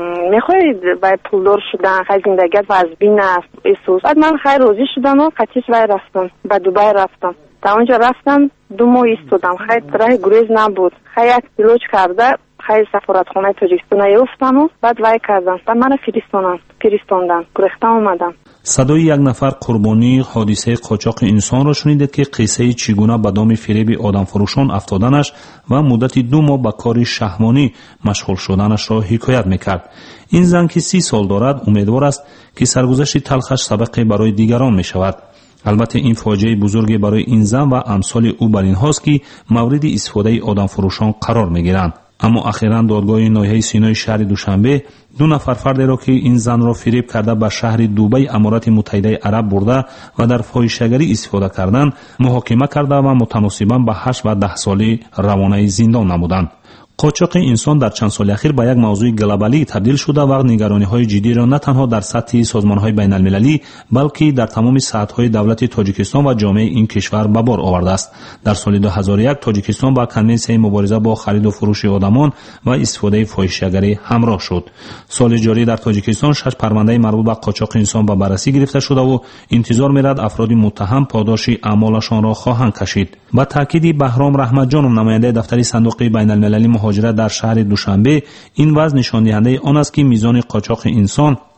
میخواید باید پولدار شدن خیلی زندگیت و از بین است ایسوس. بعد من خیلی روزی شدم و قطیش وای رفتم با دوبای رفتم تا اونجا رفتم 2 ماه ایستادم خیلی راه گریز نبود خیلی یک پیلوچ کرده خیلی سفارتخانه تاجیکستان یافتم و بعد وای کردم و من فرستاندن گرفتم اومدم. صدای یک نفر قربانی حادثه قاچاق انسان را شنیدید که قصه چگونه به دام فریب آدم فروشان افتادنش و مدت 2 ماه به کار شهوانی مشغول شدنش را حکایت میکرد. این زن که 30 سال دارد امیدوار است که سرگذشت تلخش سبقی برای دیگران می شود. البته این فاجعه بزرگی برای این زن و امثال او بر این هاست که مورد استفاده آدم فروشان قرار می گیرند. اما اخیراً دادگاه ناحیه سینای شهر دوشنبه 2 نفر فردی را که این زن را فریب کرده به شهر دوبی امارات متحده عرب برده و در فاحشه‌گری استفاده کردند محاکمه کرده و متناسباً به 8 و 10 سالی روانه زندان نمودند. قاچاق انسان در چند سال اخیر به یک موضوع گلوبالی تبدیل شده و نگرانی‌های جدی را نه تنها در سطح سازمان‌های بین‌المللی بلکه در تمام سطح‌های دولت تاجیکستان و جامعه این کشور به بار آورده است. در سال 2001 تاجیکستان با کنونسیون مبارزه با خرید و فروش آدمان و استفاده فاحشه‌گری همراه شد. سال جاری در تاجیکستان 6 پرونده مربوط به قاچاق انسان به بررسی گرفته شده و انتظار می‌رود افراد متهم پاداش اعمالشان را خواهند کشید. با تاکید بهرام رحمت جان نماینده دفتر صندوق بین‌المللی مهاجرت در شهر دوشنبه این وضع نشان دهنده آن است که میزان قاچاق انسان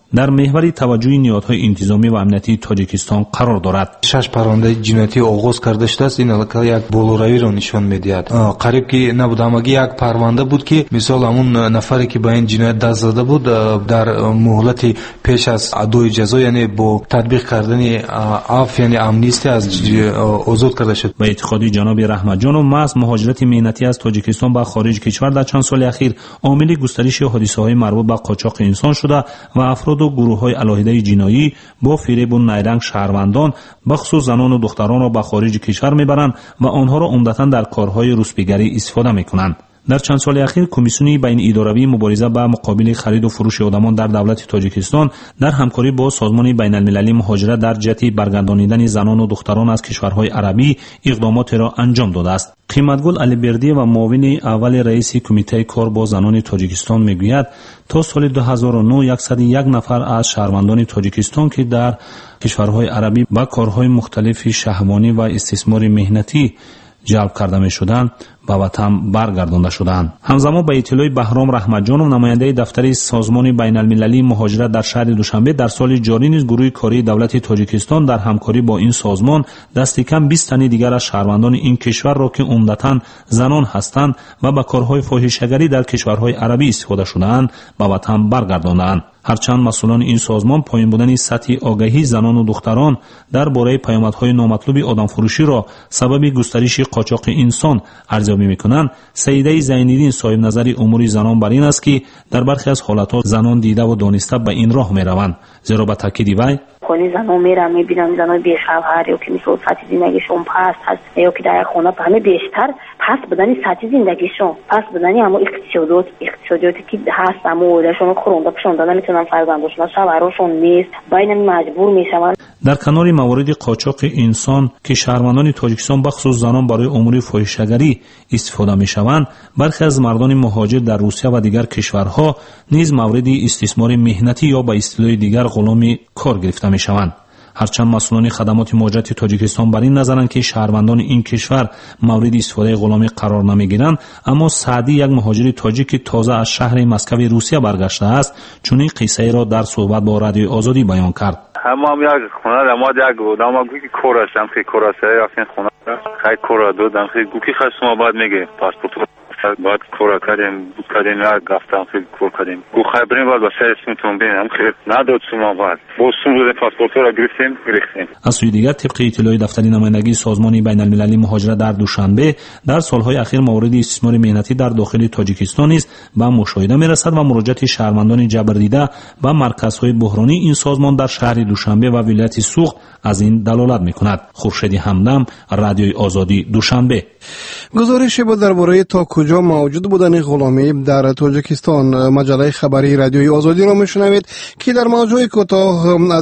در محور توجه نیازهای انتظامی و امنیتی تاجیکستان قرار دارد. 6 پرونده جنایتی آغاز کرده شده است. این البته یک بالوروی را نشان می‌دهد. قریب که نبود، اما یک پرونده بود که مثال همون نفری که با این جنایت دست زده بود در مهلت پیش از ادای جزا، یعنی با تطبیق کردن عفو یعنی امنیستی از آزاد کرده شد. به اعتقاد جناب رحمت جان، محض مهاجرت مهنتی از تاجیکستان به خارج کشور در چند سال اخیر عامل گسترش حادثه‌های مربوط به قاچاق انسان شده و افراد و گروه‌های علاهده جنایی با فریب و نیرنگ شهروندان بخصوص زنان و دختران را به خارج کشور میبرند و آنها را عمدتاً در کارهای روسپیگری استفاده میکنند. در چند سال اخیر کمیسیون بین اداروی مبارزه با مقابل خرید و فروش آدمان در دولت تاجیکستان در همکاری با سازمان بین المللی مهاجرت در جهت برگردانیدن زنان و دختران از کشورهای عربی اقدامات را انجام داده است. قیمتگل علی بردی و معاون اول رئیس کمیته کار با زنان تاجیکستان میگوید تا سال 2009 101 نفر از شهروندان تاجیکستان که در کشورهای عربی با کارهای مختلف شهوانی و استثمار مهنتی جلب کرده می شدند به وطن برگردانده شدند. همزمان با اطلاع بهرام رحمت جان و نماینده دفتر سازمان بین المللی مهاجرت در شهر دوشنبه، در سال جاری نیز گروه کاری دولت تاجیکستان در همکاری با این سازمان دست کم 20 تن دیگر از شهروندان این کشور را که عمدتاً زنان هستند و با کارهای فاحشه‌گری در کشورهای عربی استفاده شده‌اند به وطن برگرداندند. هرچند مسئولان این سازمان پایین بودن سطح آگاهی زنان و دختران درباره پیامدهای نامطلوب آدمفروشی را سبب گسترش قاچاق انسان ارزیابی می‌کنند، سیده زین‌الدین صاحب نظر امور زنان بر این است که در برخی از حالت‌ها زنان دیده و دانسته به این راه می‌روند، زیرا به تاکید وی خونی زنان میرم میبینم زنان بی‌شوهر یا که مثلا سطح زندگیشون پست هست یا که در خونه همه بیشتر پس بدن سطح زندگیشون، پس بدن اما اقتصادیاتی که هست اما اولشون خورنده پشوندن نمیتونن فرزنداشون شوهرشون نیست، باین مجبور میشن. در کنار موارد قاچاق انسان که شهروندان تاجیکستان بخصوص زنان برای امور فاحشه‌گری استفاده میشوند، برخی از مردان مهاجر در روسیه و دیگر کشورها نیز مورد استثمار مهنتی یا به اصطلاح دیگر غلامی کار گرفته میشوند. هرچند مسئولان خدمات مهاجرت تاجیکستان بر این نظرند که شهروندان این کشور مورد استفاده غلامی قرار نمیگیرند، اما سعدی، یک مهاجر تاجیک که تازه از شهر مسکو روسیه برگشته است، چنین قصه را در صحبت با رادیوی آزادی بیان کرد. هم یک خونه ما یک دام گویی کور هستم که کوراسه رفتن خونه خیلی کورا دادم خیلی گویی خیلی شما باید میگه پاسپورت باید کورا کردیم نه گفتم خیلی کور کردیم گو خبرین باید با سر اسمتون بینم خیلی نداد شما باید با سون پاسپورت را گرفتیم. از سوی دیگر طبق اطلاع دفتر نمایندگی سازمان بین المللی مهاجرت در دوشنبه، در سالهای اخیر مورد استثمار مهنتی در داخل تاجیکستان نیز به مشاهده میرسد و مراجعت شهروندان جبردیده و مرکزهای بحرانی این سازمان در شهر دوشنبه و ولایت سوخت از این دلالت میکند. خورشید همدم، رادیوی آزادی، دوشنبه. گزارش بود درباره تا کجا موجود بودن غلامی در تاجیکستان. مجله خبری رادیوی آزادی را میشنوید که در موضوع کوتاه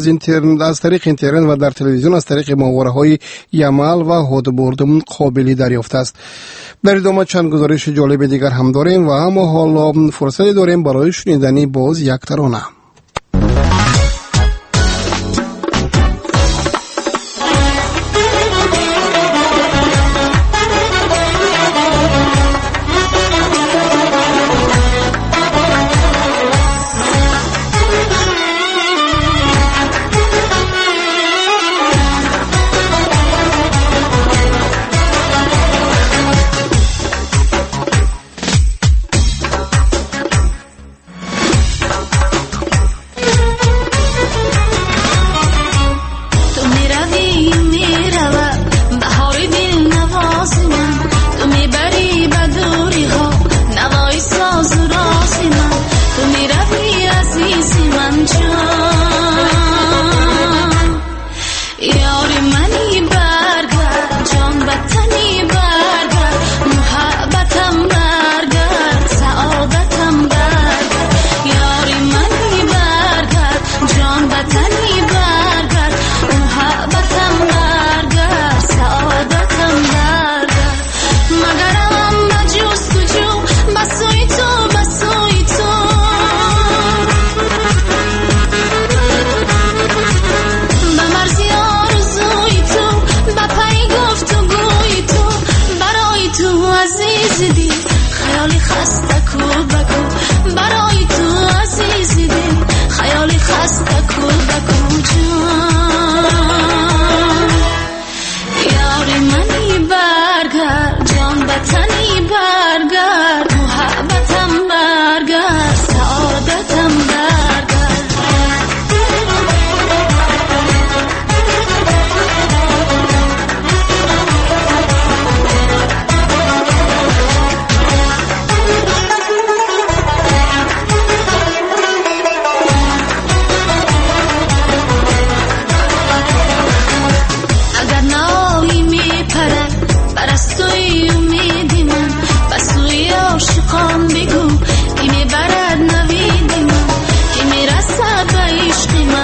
از طریق اینترنت و در تلویزیون از طریق ماهواره‌های یمل و هودبورد قابلی دریافت است. در ادامه چند گزارش جالب دیگر هم داریم و اما حالا فرصت داریم برای شنیدن باز یک ترانه.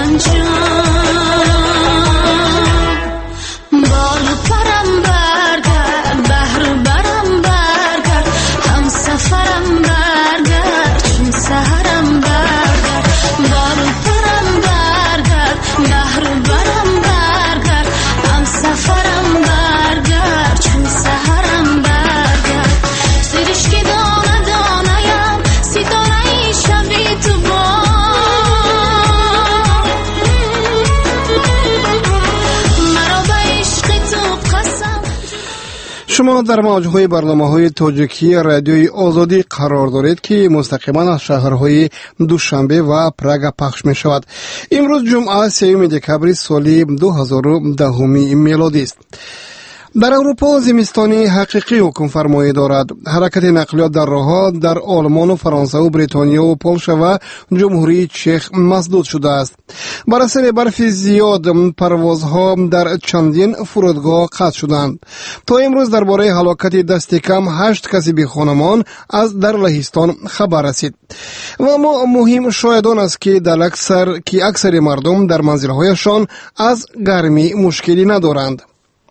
شما در موجهای برنامه‌های تاجیکی رادیوی آزادی قرار دارید که مستقیما از شهرهای دوشنبه و پراگ پخش می شود. امروز جمعه 3 دکامبر سال 2010 میلادی است. در اروپا زمستانی حقیقی حکم فرمایی دارد. حرکت نقلیات در راه‌ها در آلمان و فرانسه و بریتانیا و پولشا و جمهوری چک مسدود شده است. بر اثر برف زیاد پروازها در چندین فرودگاه قطع شدند. تا امروز درباره هلاکت دست کم 8 کسی بی خانمان از در لهستان خبر رسید. و اما مهم شاید آن است که اکثر مردم در منزل‌هایشان از گرمی مشکلی ندارند.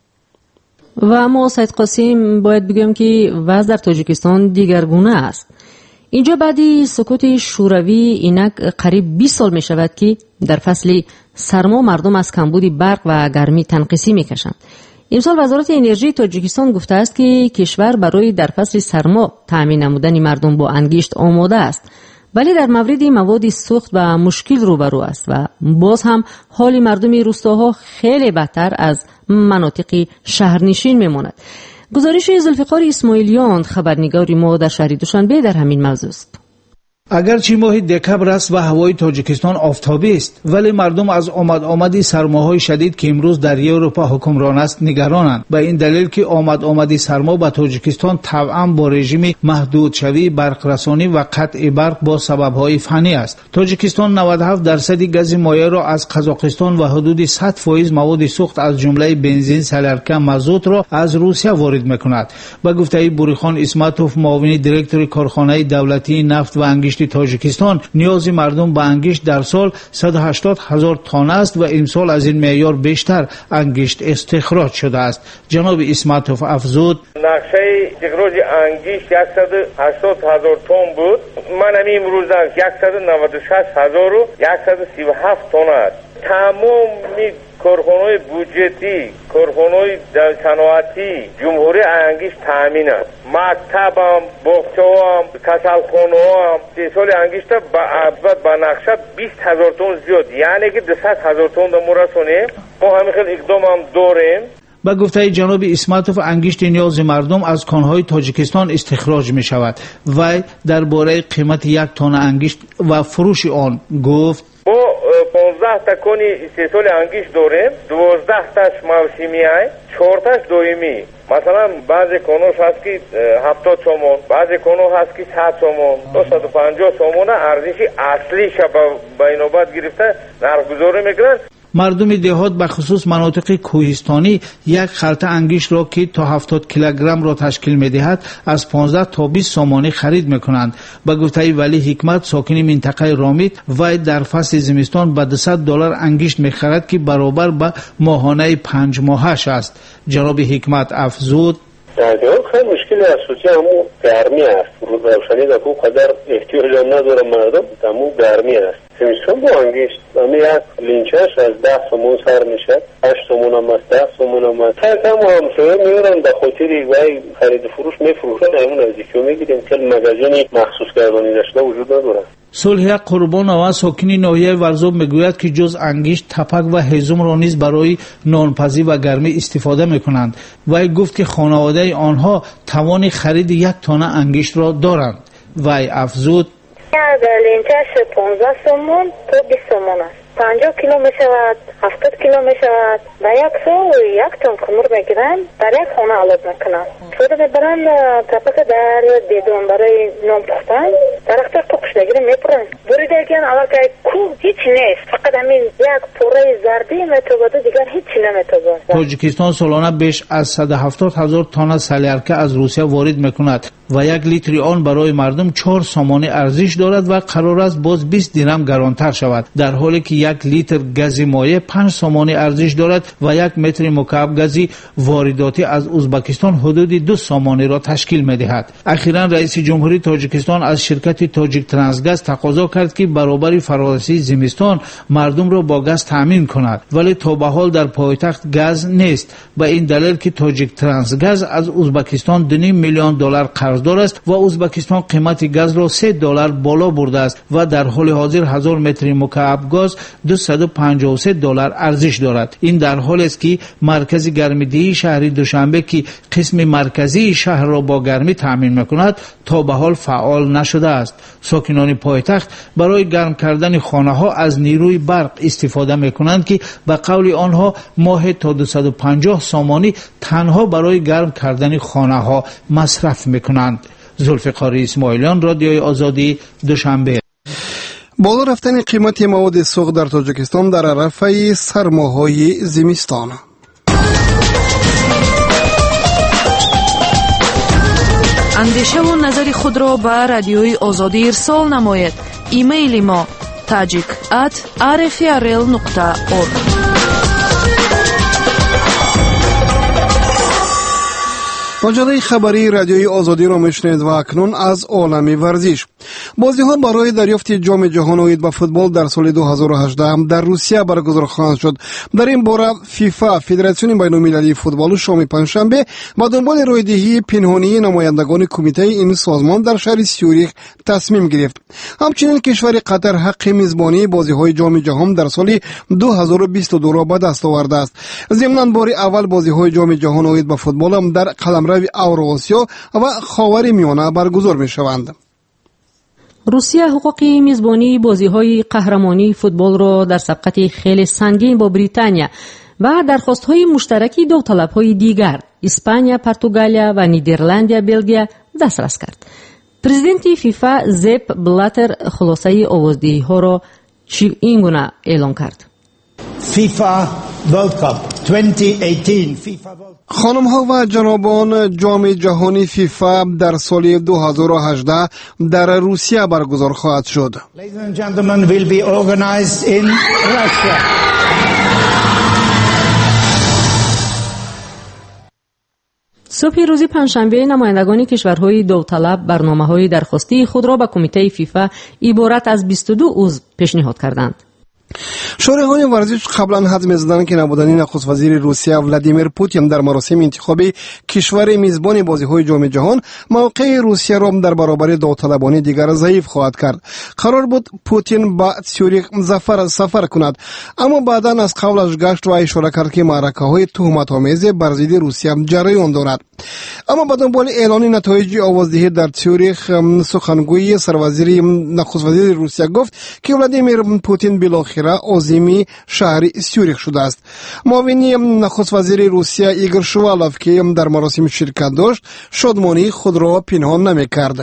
و اما سید قاسم باید بگم که وضع در تاجیکستان دیگرگونه است. اینجا بعدی سکوت شوروی اینک قریب 20 سال می شود که در فصل سرما مردم از کمبود برق و گرمی تنقیصی می کشند. امسال وزارت انرژی تاجیکستان گفته است که کشور برای در فصل سرما تامین نمودن مردم با انگشت آماده است، ولی در مورد مواد سوخت و مشکل روبرو است و باز هم حال مردم روستاها خیلی بدتر از مناطق شهرنشین میماند. گزارش ذوالفقار اسماعیلیان خبرنگار ما در شهر دوشنبه در همین موضوع است. اگرچه ماه دکامبر است و هوای تاجیکستان آفتابی است، ولی مردم از آمد سرماهای شدید که امروز در اروپا حکمران است نگرانند. به این دلیل که آمد سرما به تاجیکستان طبعا با رژیم محدود شوی برق رسانی و قطع برق با سببهای فنی است. تاجیکستان 97% گاز مایع را از قزاقستان و حدود 100% مواد سوخت از جمله بنزین، سلرکه، مازوت را از روسیه وارد میکند. به گفته بوریخان اسماتوف، معاون دیرکتور کارخانه دولتی نفت و انگشت تاجیکستان، نیاز مردم به انگشت در سال 180,000 تن است و امسال از این معیار بیشتر انگشت استخراج شده است. جناب اسماتوف افزود: نقشه استخراج انگشت 180,000 تن بود. من امروز 196,137 تن است. تمام کارخانه‌های بودجتی، کارخانه‌های صنعتی جمهوری انگشت تامین است. مکتبم، باغچه‌ام، کسالخانه‌ام سال انگشت با نقشه 20,000 تن زیاد، یعنی که 200,000 تن مرسونه. ما همین خیلی اقدام هم داریم. با گفته جناب اسماتوف، انگشت نیاز مردم از کانهای تاجیکستان استخراج می شود. وی درباره قیمت 1 تن انگشت و فروش آن گفت: با 15 تا کنی استحصال انگشت داریم، 12 تاش موسمی های، 4 تاش دائمی. مثلا بعضی کانوش هست که 70 تومان، بعضی کانو هست که 100 تومان، 250 تومان ارزش اصلی شبه با اینوبت گرفته نرخ گذاری میکنن. مردم دهات به خصوص مناطق کوهستانی یک خلطه انگشت را که تا 70 کیلوگرم را تشکیل می‌دهد از 15 تا 20 سامانی خرید می‌کنند. به گفته ولی حکمت، ساکن منطقه رامید، وی در فصل زمستان به $200 انگشت می‌خرد که برابر به ماهانه 5 ماهش است. جناب حکمت افزود: در خیلی مشکلی اساسی همون گرمی است. روشنی در کو قدر احتیاج نداره مردم، همون گرمی است. زمستان با انگشت همه یک لینچش از 10 سومون سر میشه، 8 سومون هم از 10 سومون هم از هم همسایه میارن به خاطر وی خرید فروش میفروشن. همون نزدیکی میگیریم که مگزینی مخصوص گردانی داشته وجود نداره. صلح قربان و ساکن ناحیه ورزاب میگوید که جز انگشت، تپک و هیزم را نیز برای نانپزی و گرمی استفاده میکنند. وی گفت که خانواده آنها توان خرید 1 تن انگشت را دارند. وی افزود: لینچش 15 سومون تا 20 سومون است. 50 کیلو می شود، 70 کیلو می شود. در یک سال 1 تن کمر میگیرن، در یک خانه علب میکنن. خود میبرن تپک در دیدون برای نان پختن، درخت پخشدگی میپرن. بریدگی علاقه کو هیچ نیست، فقط همین یک پوره زردی میتوبه، دیگر هیچ نمیتوبه. تاجیکستان سالانه بیش از 170,000 تن سلیرکه از روسیه وارد میکند و 1 لیتر آن برای مردم 4 سامانی ارزش دارد و قرار است باز 20 درم گرانتر شود، در حالی که 1 یک لیتر گاز مایع 5 سومانی ارزش دارد و یک متر مکعب گاز وارداتی از ازبکستان حدود 2 سومانی را تشکیل می‌دهد. اخیراً رئیس جمهوری تاجیکستان از شرکت تاجیک ترانسگاز تقاضا کرد که برابر فرارسی زمستان مردم را با گاز تامین کند، ولی تا به حال در پایتخت گاز نیست. به این دلیل که تاجیک ترانسگاز از ازبکستان 2.5 میلیون دلار قرضدار است و ازبکستان قیمت گاز را $3 بالا برده است و در حال حاضر 1000 متر مکعب گاز $253 ارزش دارد. این در حالی است که مرکز گرمدهی شهر دوشنبه که قسم مرکزی شهر را با گرمی تامین میکند تا به حال فعال نشده است. ساکنان پایتخت برای گرم کردن خانه ها از نیروی برق استفاده میکنند که به قول آنها ماه تا 250 سومانی تنها برای گرم کردن خانه ها مصرف میکنند. ذوالفقار اسماعیلیان، رادیوی آزادی، دوشنبه. بالا رفتن قیمت مواد سوخت در تاجیکستان در رفع سرماهای زمستان. اندیشه و نظر خود را به رادیوی آزادی ارسال نمایید. ایمیل ما tajik@rfrl.org. مجله خبری رادیوی آزادی را میشنید و اکنون از عالم ورزش. بازی‌ها برای دریافت جام جهان اوید به فوتبال در سال 2018 در روسیه برگزار خواهند شد. در این باره فیفا فدراسیون بین‌المللی فوتبال شام پنجشنبه با دنبال رویدهی پنهانی نمایندگان کمیته این سازمان در شهر سیوریخ تصمیم گرفت. همچنین کشور قطر حق میزبانی بازی‌های جام جهان در سال 2022 را به دست آورده است. ضمناً بار اول بازی‌های جام جهان اوید به فوتبال هم در قلمرو اوراسیا و خاورمیانه برگزار می‌شوند. روسیه حقوق میزبانی بازی‌های قهرمانی فوتبال را در سبقت خیلی سنگین با بریتانیا و درخواست‌های مشترکی داوطلب‌های دیگر اسپانیا، پرتغالیا و نیدرلندیا بلژیا دسترس کرد. پرزیدنت فیفا زپ بلاتر خلاصه آوازدهی‌ها را این گونه اعلام کرد: فیفا ورلد کاپ 2018 خانم ها و جنابان، جام جهانی فیفا در سال 2018 در روسیه برگزار خواهد شد. Ladies and gentlemen, will be organized in Russia. صبح روز پنجشنبه نمایندگان کشورهای داوطلب برنامه‌های درخواستی خود را به کمیته فیفا عبارت از 22 عضو پیشنهاد کردند. شارحان ورزش قبلا حدس می‌زدند که نبودن نخست وزیر روسیه ولادیمیر پوتین در مراسم انتخاب کشور میزبان بازی‌های جام جهان موقع روسیه را در برابر داوطلبان دیگر ضعیف خواهد کرد. قرار بود پوتین با سیوریخ سفر کند، اما بعداً از قولش گشت و اشاره کرد که معرکه‌های تهمت‌آمیز بر ضد روسیه جریان دارد. اما با دنبال اعلان نتایج آوازدهی در سیوریخ، سخنگوی سروزیر نخست وزیر روسیه گفت که ولادیمیر پوتین بالاخره عازم شهر سیوریخ شده است. معاون نخست وزیر روسیه ایگور شوالوف که در مراسم شرکت داشت شادمانی خود را پنهان نمی‌کرد.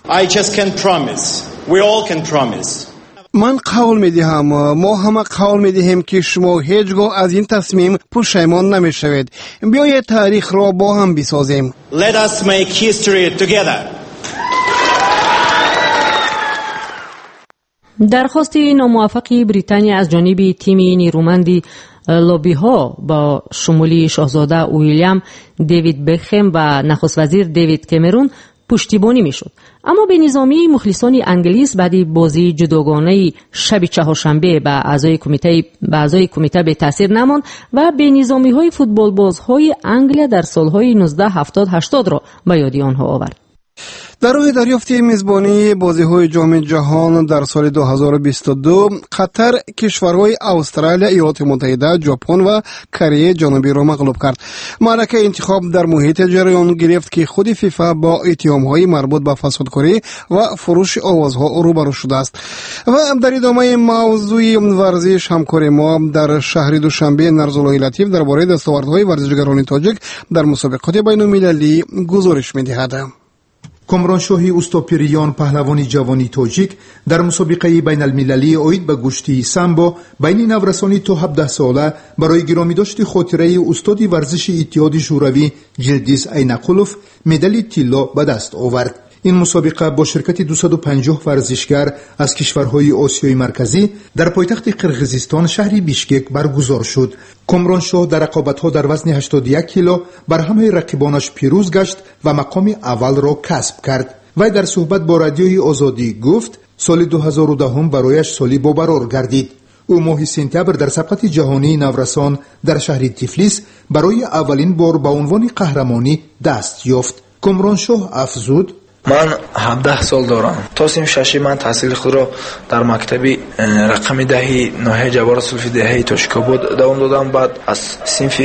من قول می‌دهم، ما همه قول می‌دهیم که شما هیچگاه از این تصمیم پشیمان نمی‌شوید. بیایید تاریخ را با هم بسازیم. Let us make history together. درخواست ناموفق بریتانیا از جانب تیم نیرومند لابی ها با شمول شاهزاده ویلیام، دیوید بکهم و نخست وزیر دیوید کمرون پشتیبانی میشد. اما به نظامی مخلصان انگلیس بعد بازی جداگانه شب چهارشنبه به اعضای کمیته به تاثیر نماند و به نظامی های فوتبال بازهای انگلیا در سالهای 1970-80 را به یاد آنها آورد. در راه دریافت میزبانی بازی‌های جام جهان در سال 2022 قطر کشورهای استرالیا، ایالات متحده، ژاپن و کره جنوبی را مغلوب کرد. معرکه انتخاب در محیط جریان گرفت که خود فیفا با اتهام‌های مربوط به فسادکاری و فروش آوازها روبرو شده است. و در ادامه موضوع ورزش، همکار ما در شهر دوشنبه نرزالله لطیف درباره دستاوردهای ورزشگران تاجیک در مسابقات بین‌المللی گزارش می‌دهد. کامرانشاهی اوستاپیریان، پهلوانی جوانی تاجیک، در مسابقه بین المللی اوید به گشتی سامبو بین نورسانی تا 17 ساله برای گرامی داشت خاطره استاد ورزش اتحاد شوروی جلدیز عینقلوف مدال طلا به دست آورد. این مسابقه با شرکت 250 ورزشگر از کشورهای آسیای مرکزی در پایتخت قرقیزستان شهر بیشکک برگزار شد. کامرانشاه در رقابت‌ها در وزن 81 کیلو بر همه رقیبانش پیروز گشت و مقام اول را کسب کرد. وی در صحبت با رادیوی آزادی گفت سال 2010 برایش سالی باورار گردید. او ماه سپتامبر در سبقت جهانی نورسان در شهر تیفلیس برای اولین بار به عنوان قهرمانی دست یافت. کامرانشاه افزود: من 17 سال دارم. تا سیم ششی من تحصیل خود را در مکتبی رقم دهی ناحیه جبار سلفی دهی تاشکاباد دوام دادم. بعد از صنف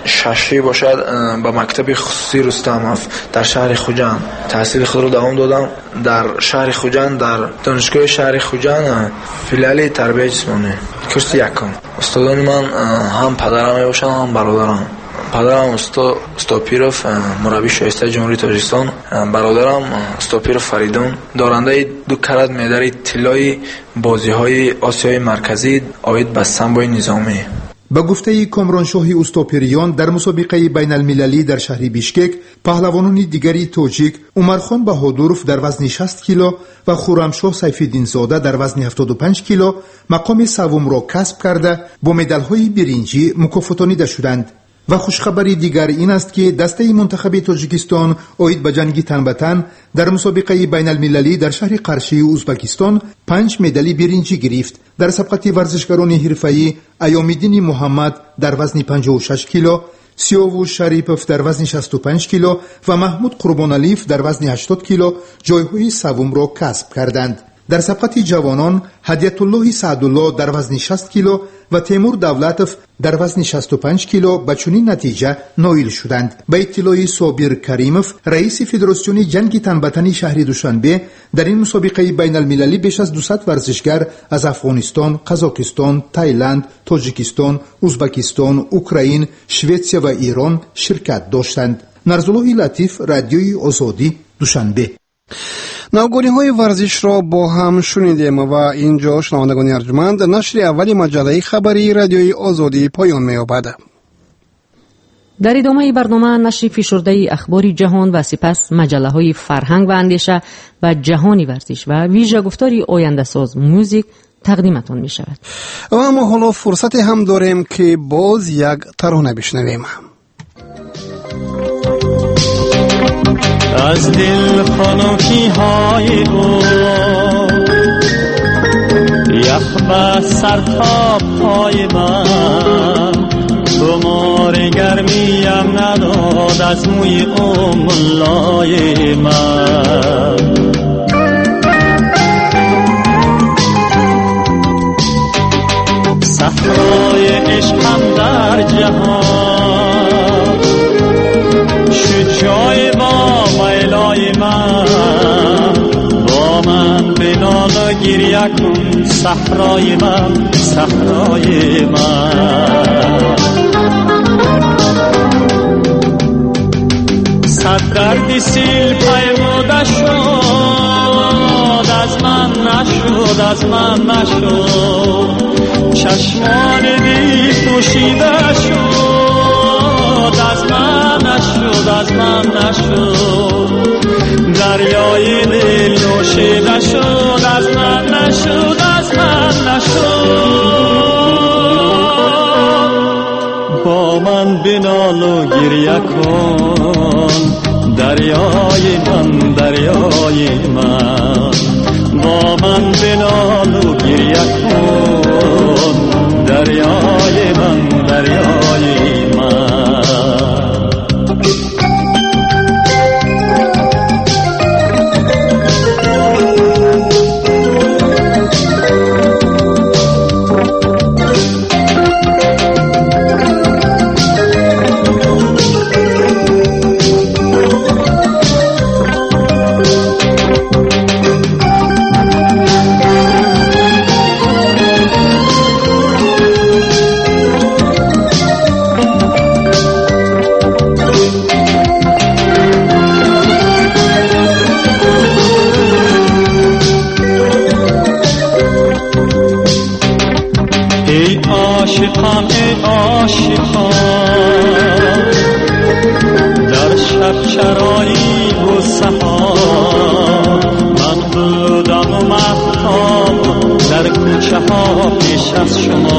ششی باشد به مکتب خصوصی رستمов در شهر خوجند تحصیل خود را دوام دادم. در شهر خوجند در دانشگاه شهر خوجند فیلال تربیت جسمانی کورس یکم. استادان من هم پدرم باشند هم برادرم. پدرم استاپیروف مربی شایسته جمهوری تاجیکستان، برادرم استاپیروف فریدون دارنده 2 کرات مدال طلایی بازی‌های آسیای مرکزی آید به سامبو نظامی. با گفته کامرانشاه استاپیریان در مسابقه بین المللی در شهر بیشکک پهلوانان دیگری تاجیک عمرخان بهادروف در وزن 60 کیلو و خرمشاه سیفالدین زاده در وزن 75 کیلو مقام سوم را کسب کرده با مدال‌های برنجی مکافاتانیده شدند. و خوشخبری دیگر این است که دسته منتخب تاجیکستان آید به جنگ تن به تن در مسابقه بین المللی در شهر قرشی ازبکستان 5 مدال برنجی گرفت. در سبقت ورزشکاران حرفه‌ای ایام‌الدین محمد در وزن 56 کیلو، سیاوش شریپوف در وزن 65 کیلو و محمود قربانعلیف در وزن 80 کیلو جایهای سوم را کسب کردند. در سبقت جوانان هدیت الله سعدالله در وزن 60 کیلو و تیمور دولتوف در وزن 65 کیلو به چنین نتیجه نائل شدند. به اطلاع صابر کریموف رئیس فدراسیون جنگ تن به تن شهر دوشنبه در این مسابقه بین المللی بیش از 200 ورزشگر از افغانستان، قزاقستان، تایلند، تاجیکستان، ازبکستان، اوکراین، شوئدیا و ایران شرکت داشتند. نرزالله لطیف، رادیوی آزادی، دوشنبه. نوگونی های ورزش را با هم شنیدیم و اینجا شنوندگان ارجمند نشر اولی مجله خبری رادیوی آزادی پایان می‌یابد. در ادامه برنامه نشر فشرده اخبار جهان و سپس مجله های فرهنگ و اندیشه و جهانی ورزش و ویژه گفتاری آینده ساز موزیک تقدیمتان می شود. و اما حالا فرصت هم داریم که باز یک ترانه بشنویم. از دل خنکی های او یخ به سر تا پای من بمار گرمیم نداد از موی او ملای من صحرای عشقم در جهان شد جای با میلای من با من بنال و گریه کن صحرای من صحرای من صد دردی سیل پیموده شد از من نشد از من نشد چشمان بی پوشیده شد از من نشد از من نشد دریای دل نوشیده شد از من نشد از من نشد با من بنال و گریه کن دریای من دریای من با من بنال و گریه کن دریای من دریای من عاشقان در شب چرایی و سحار کوچه ها پیش از شما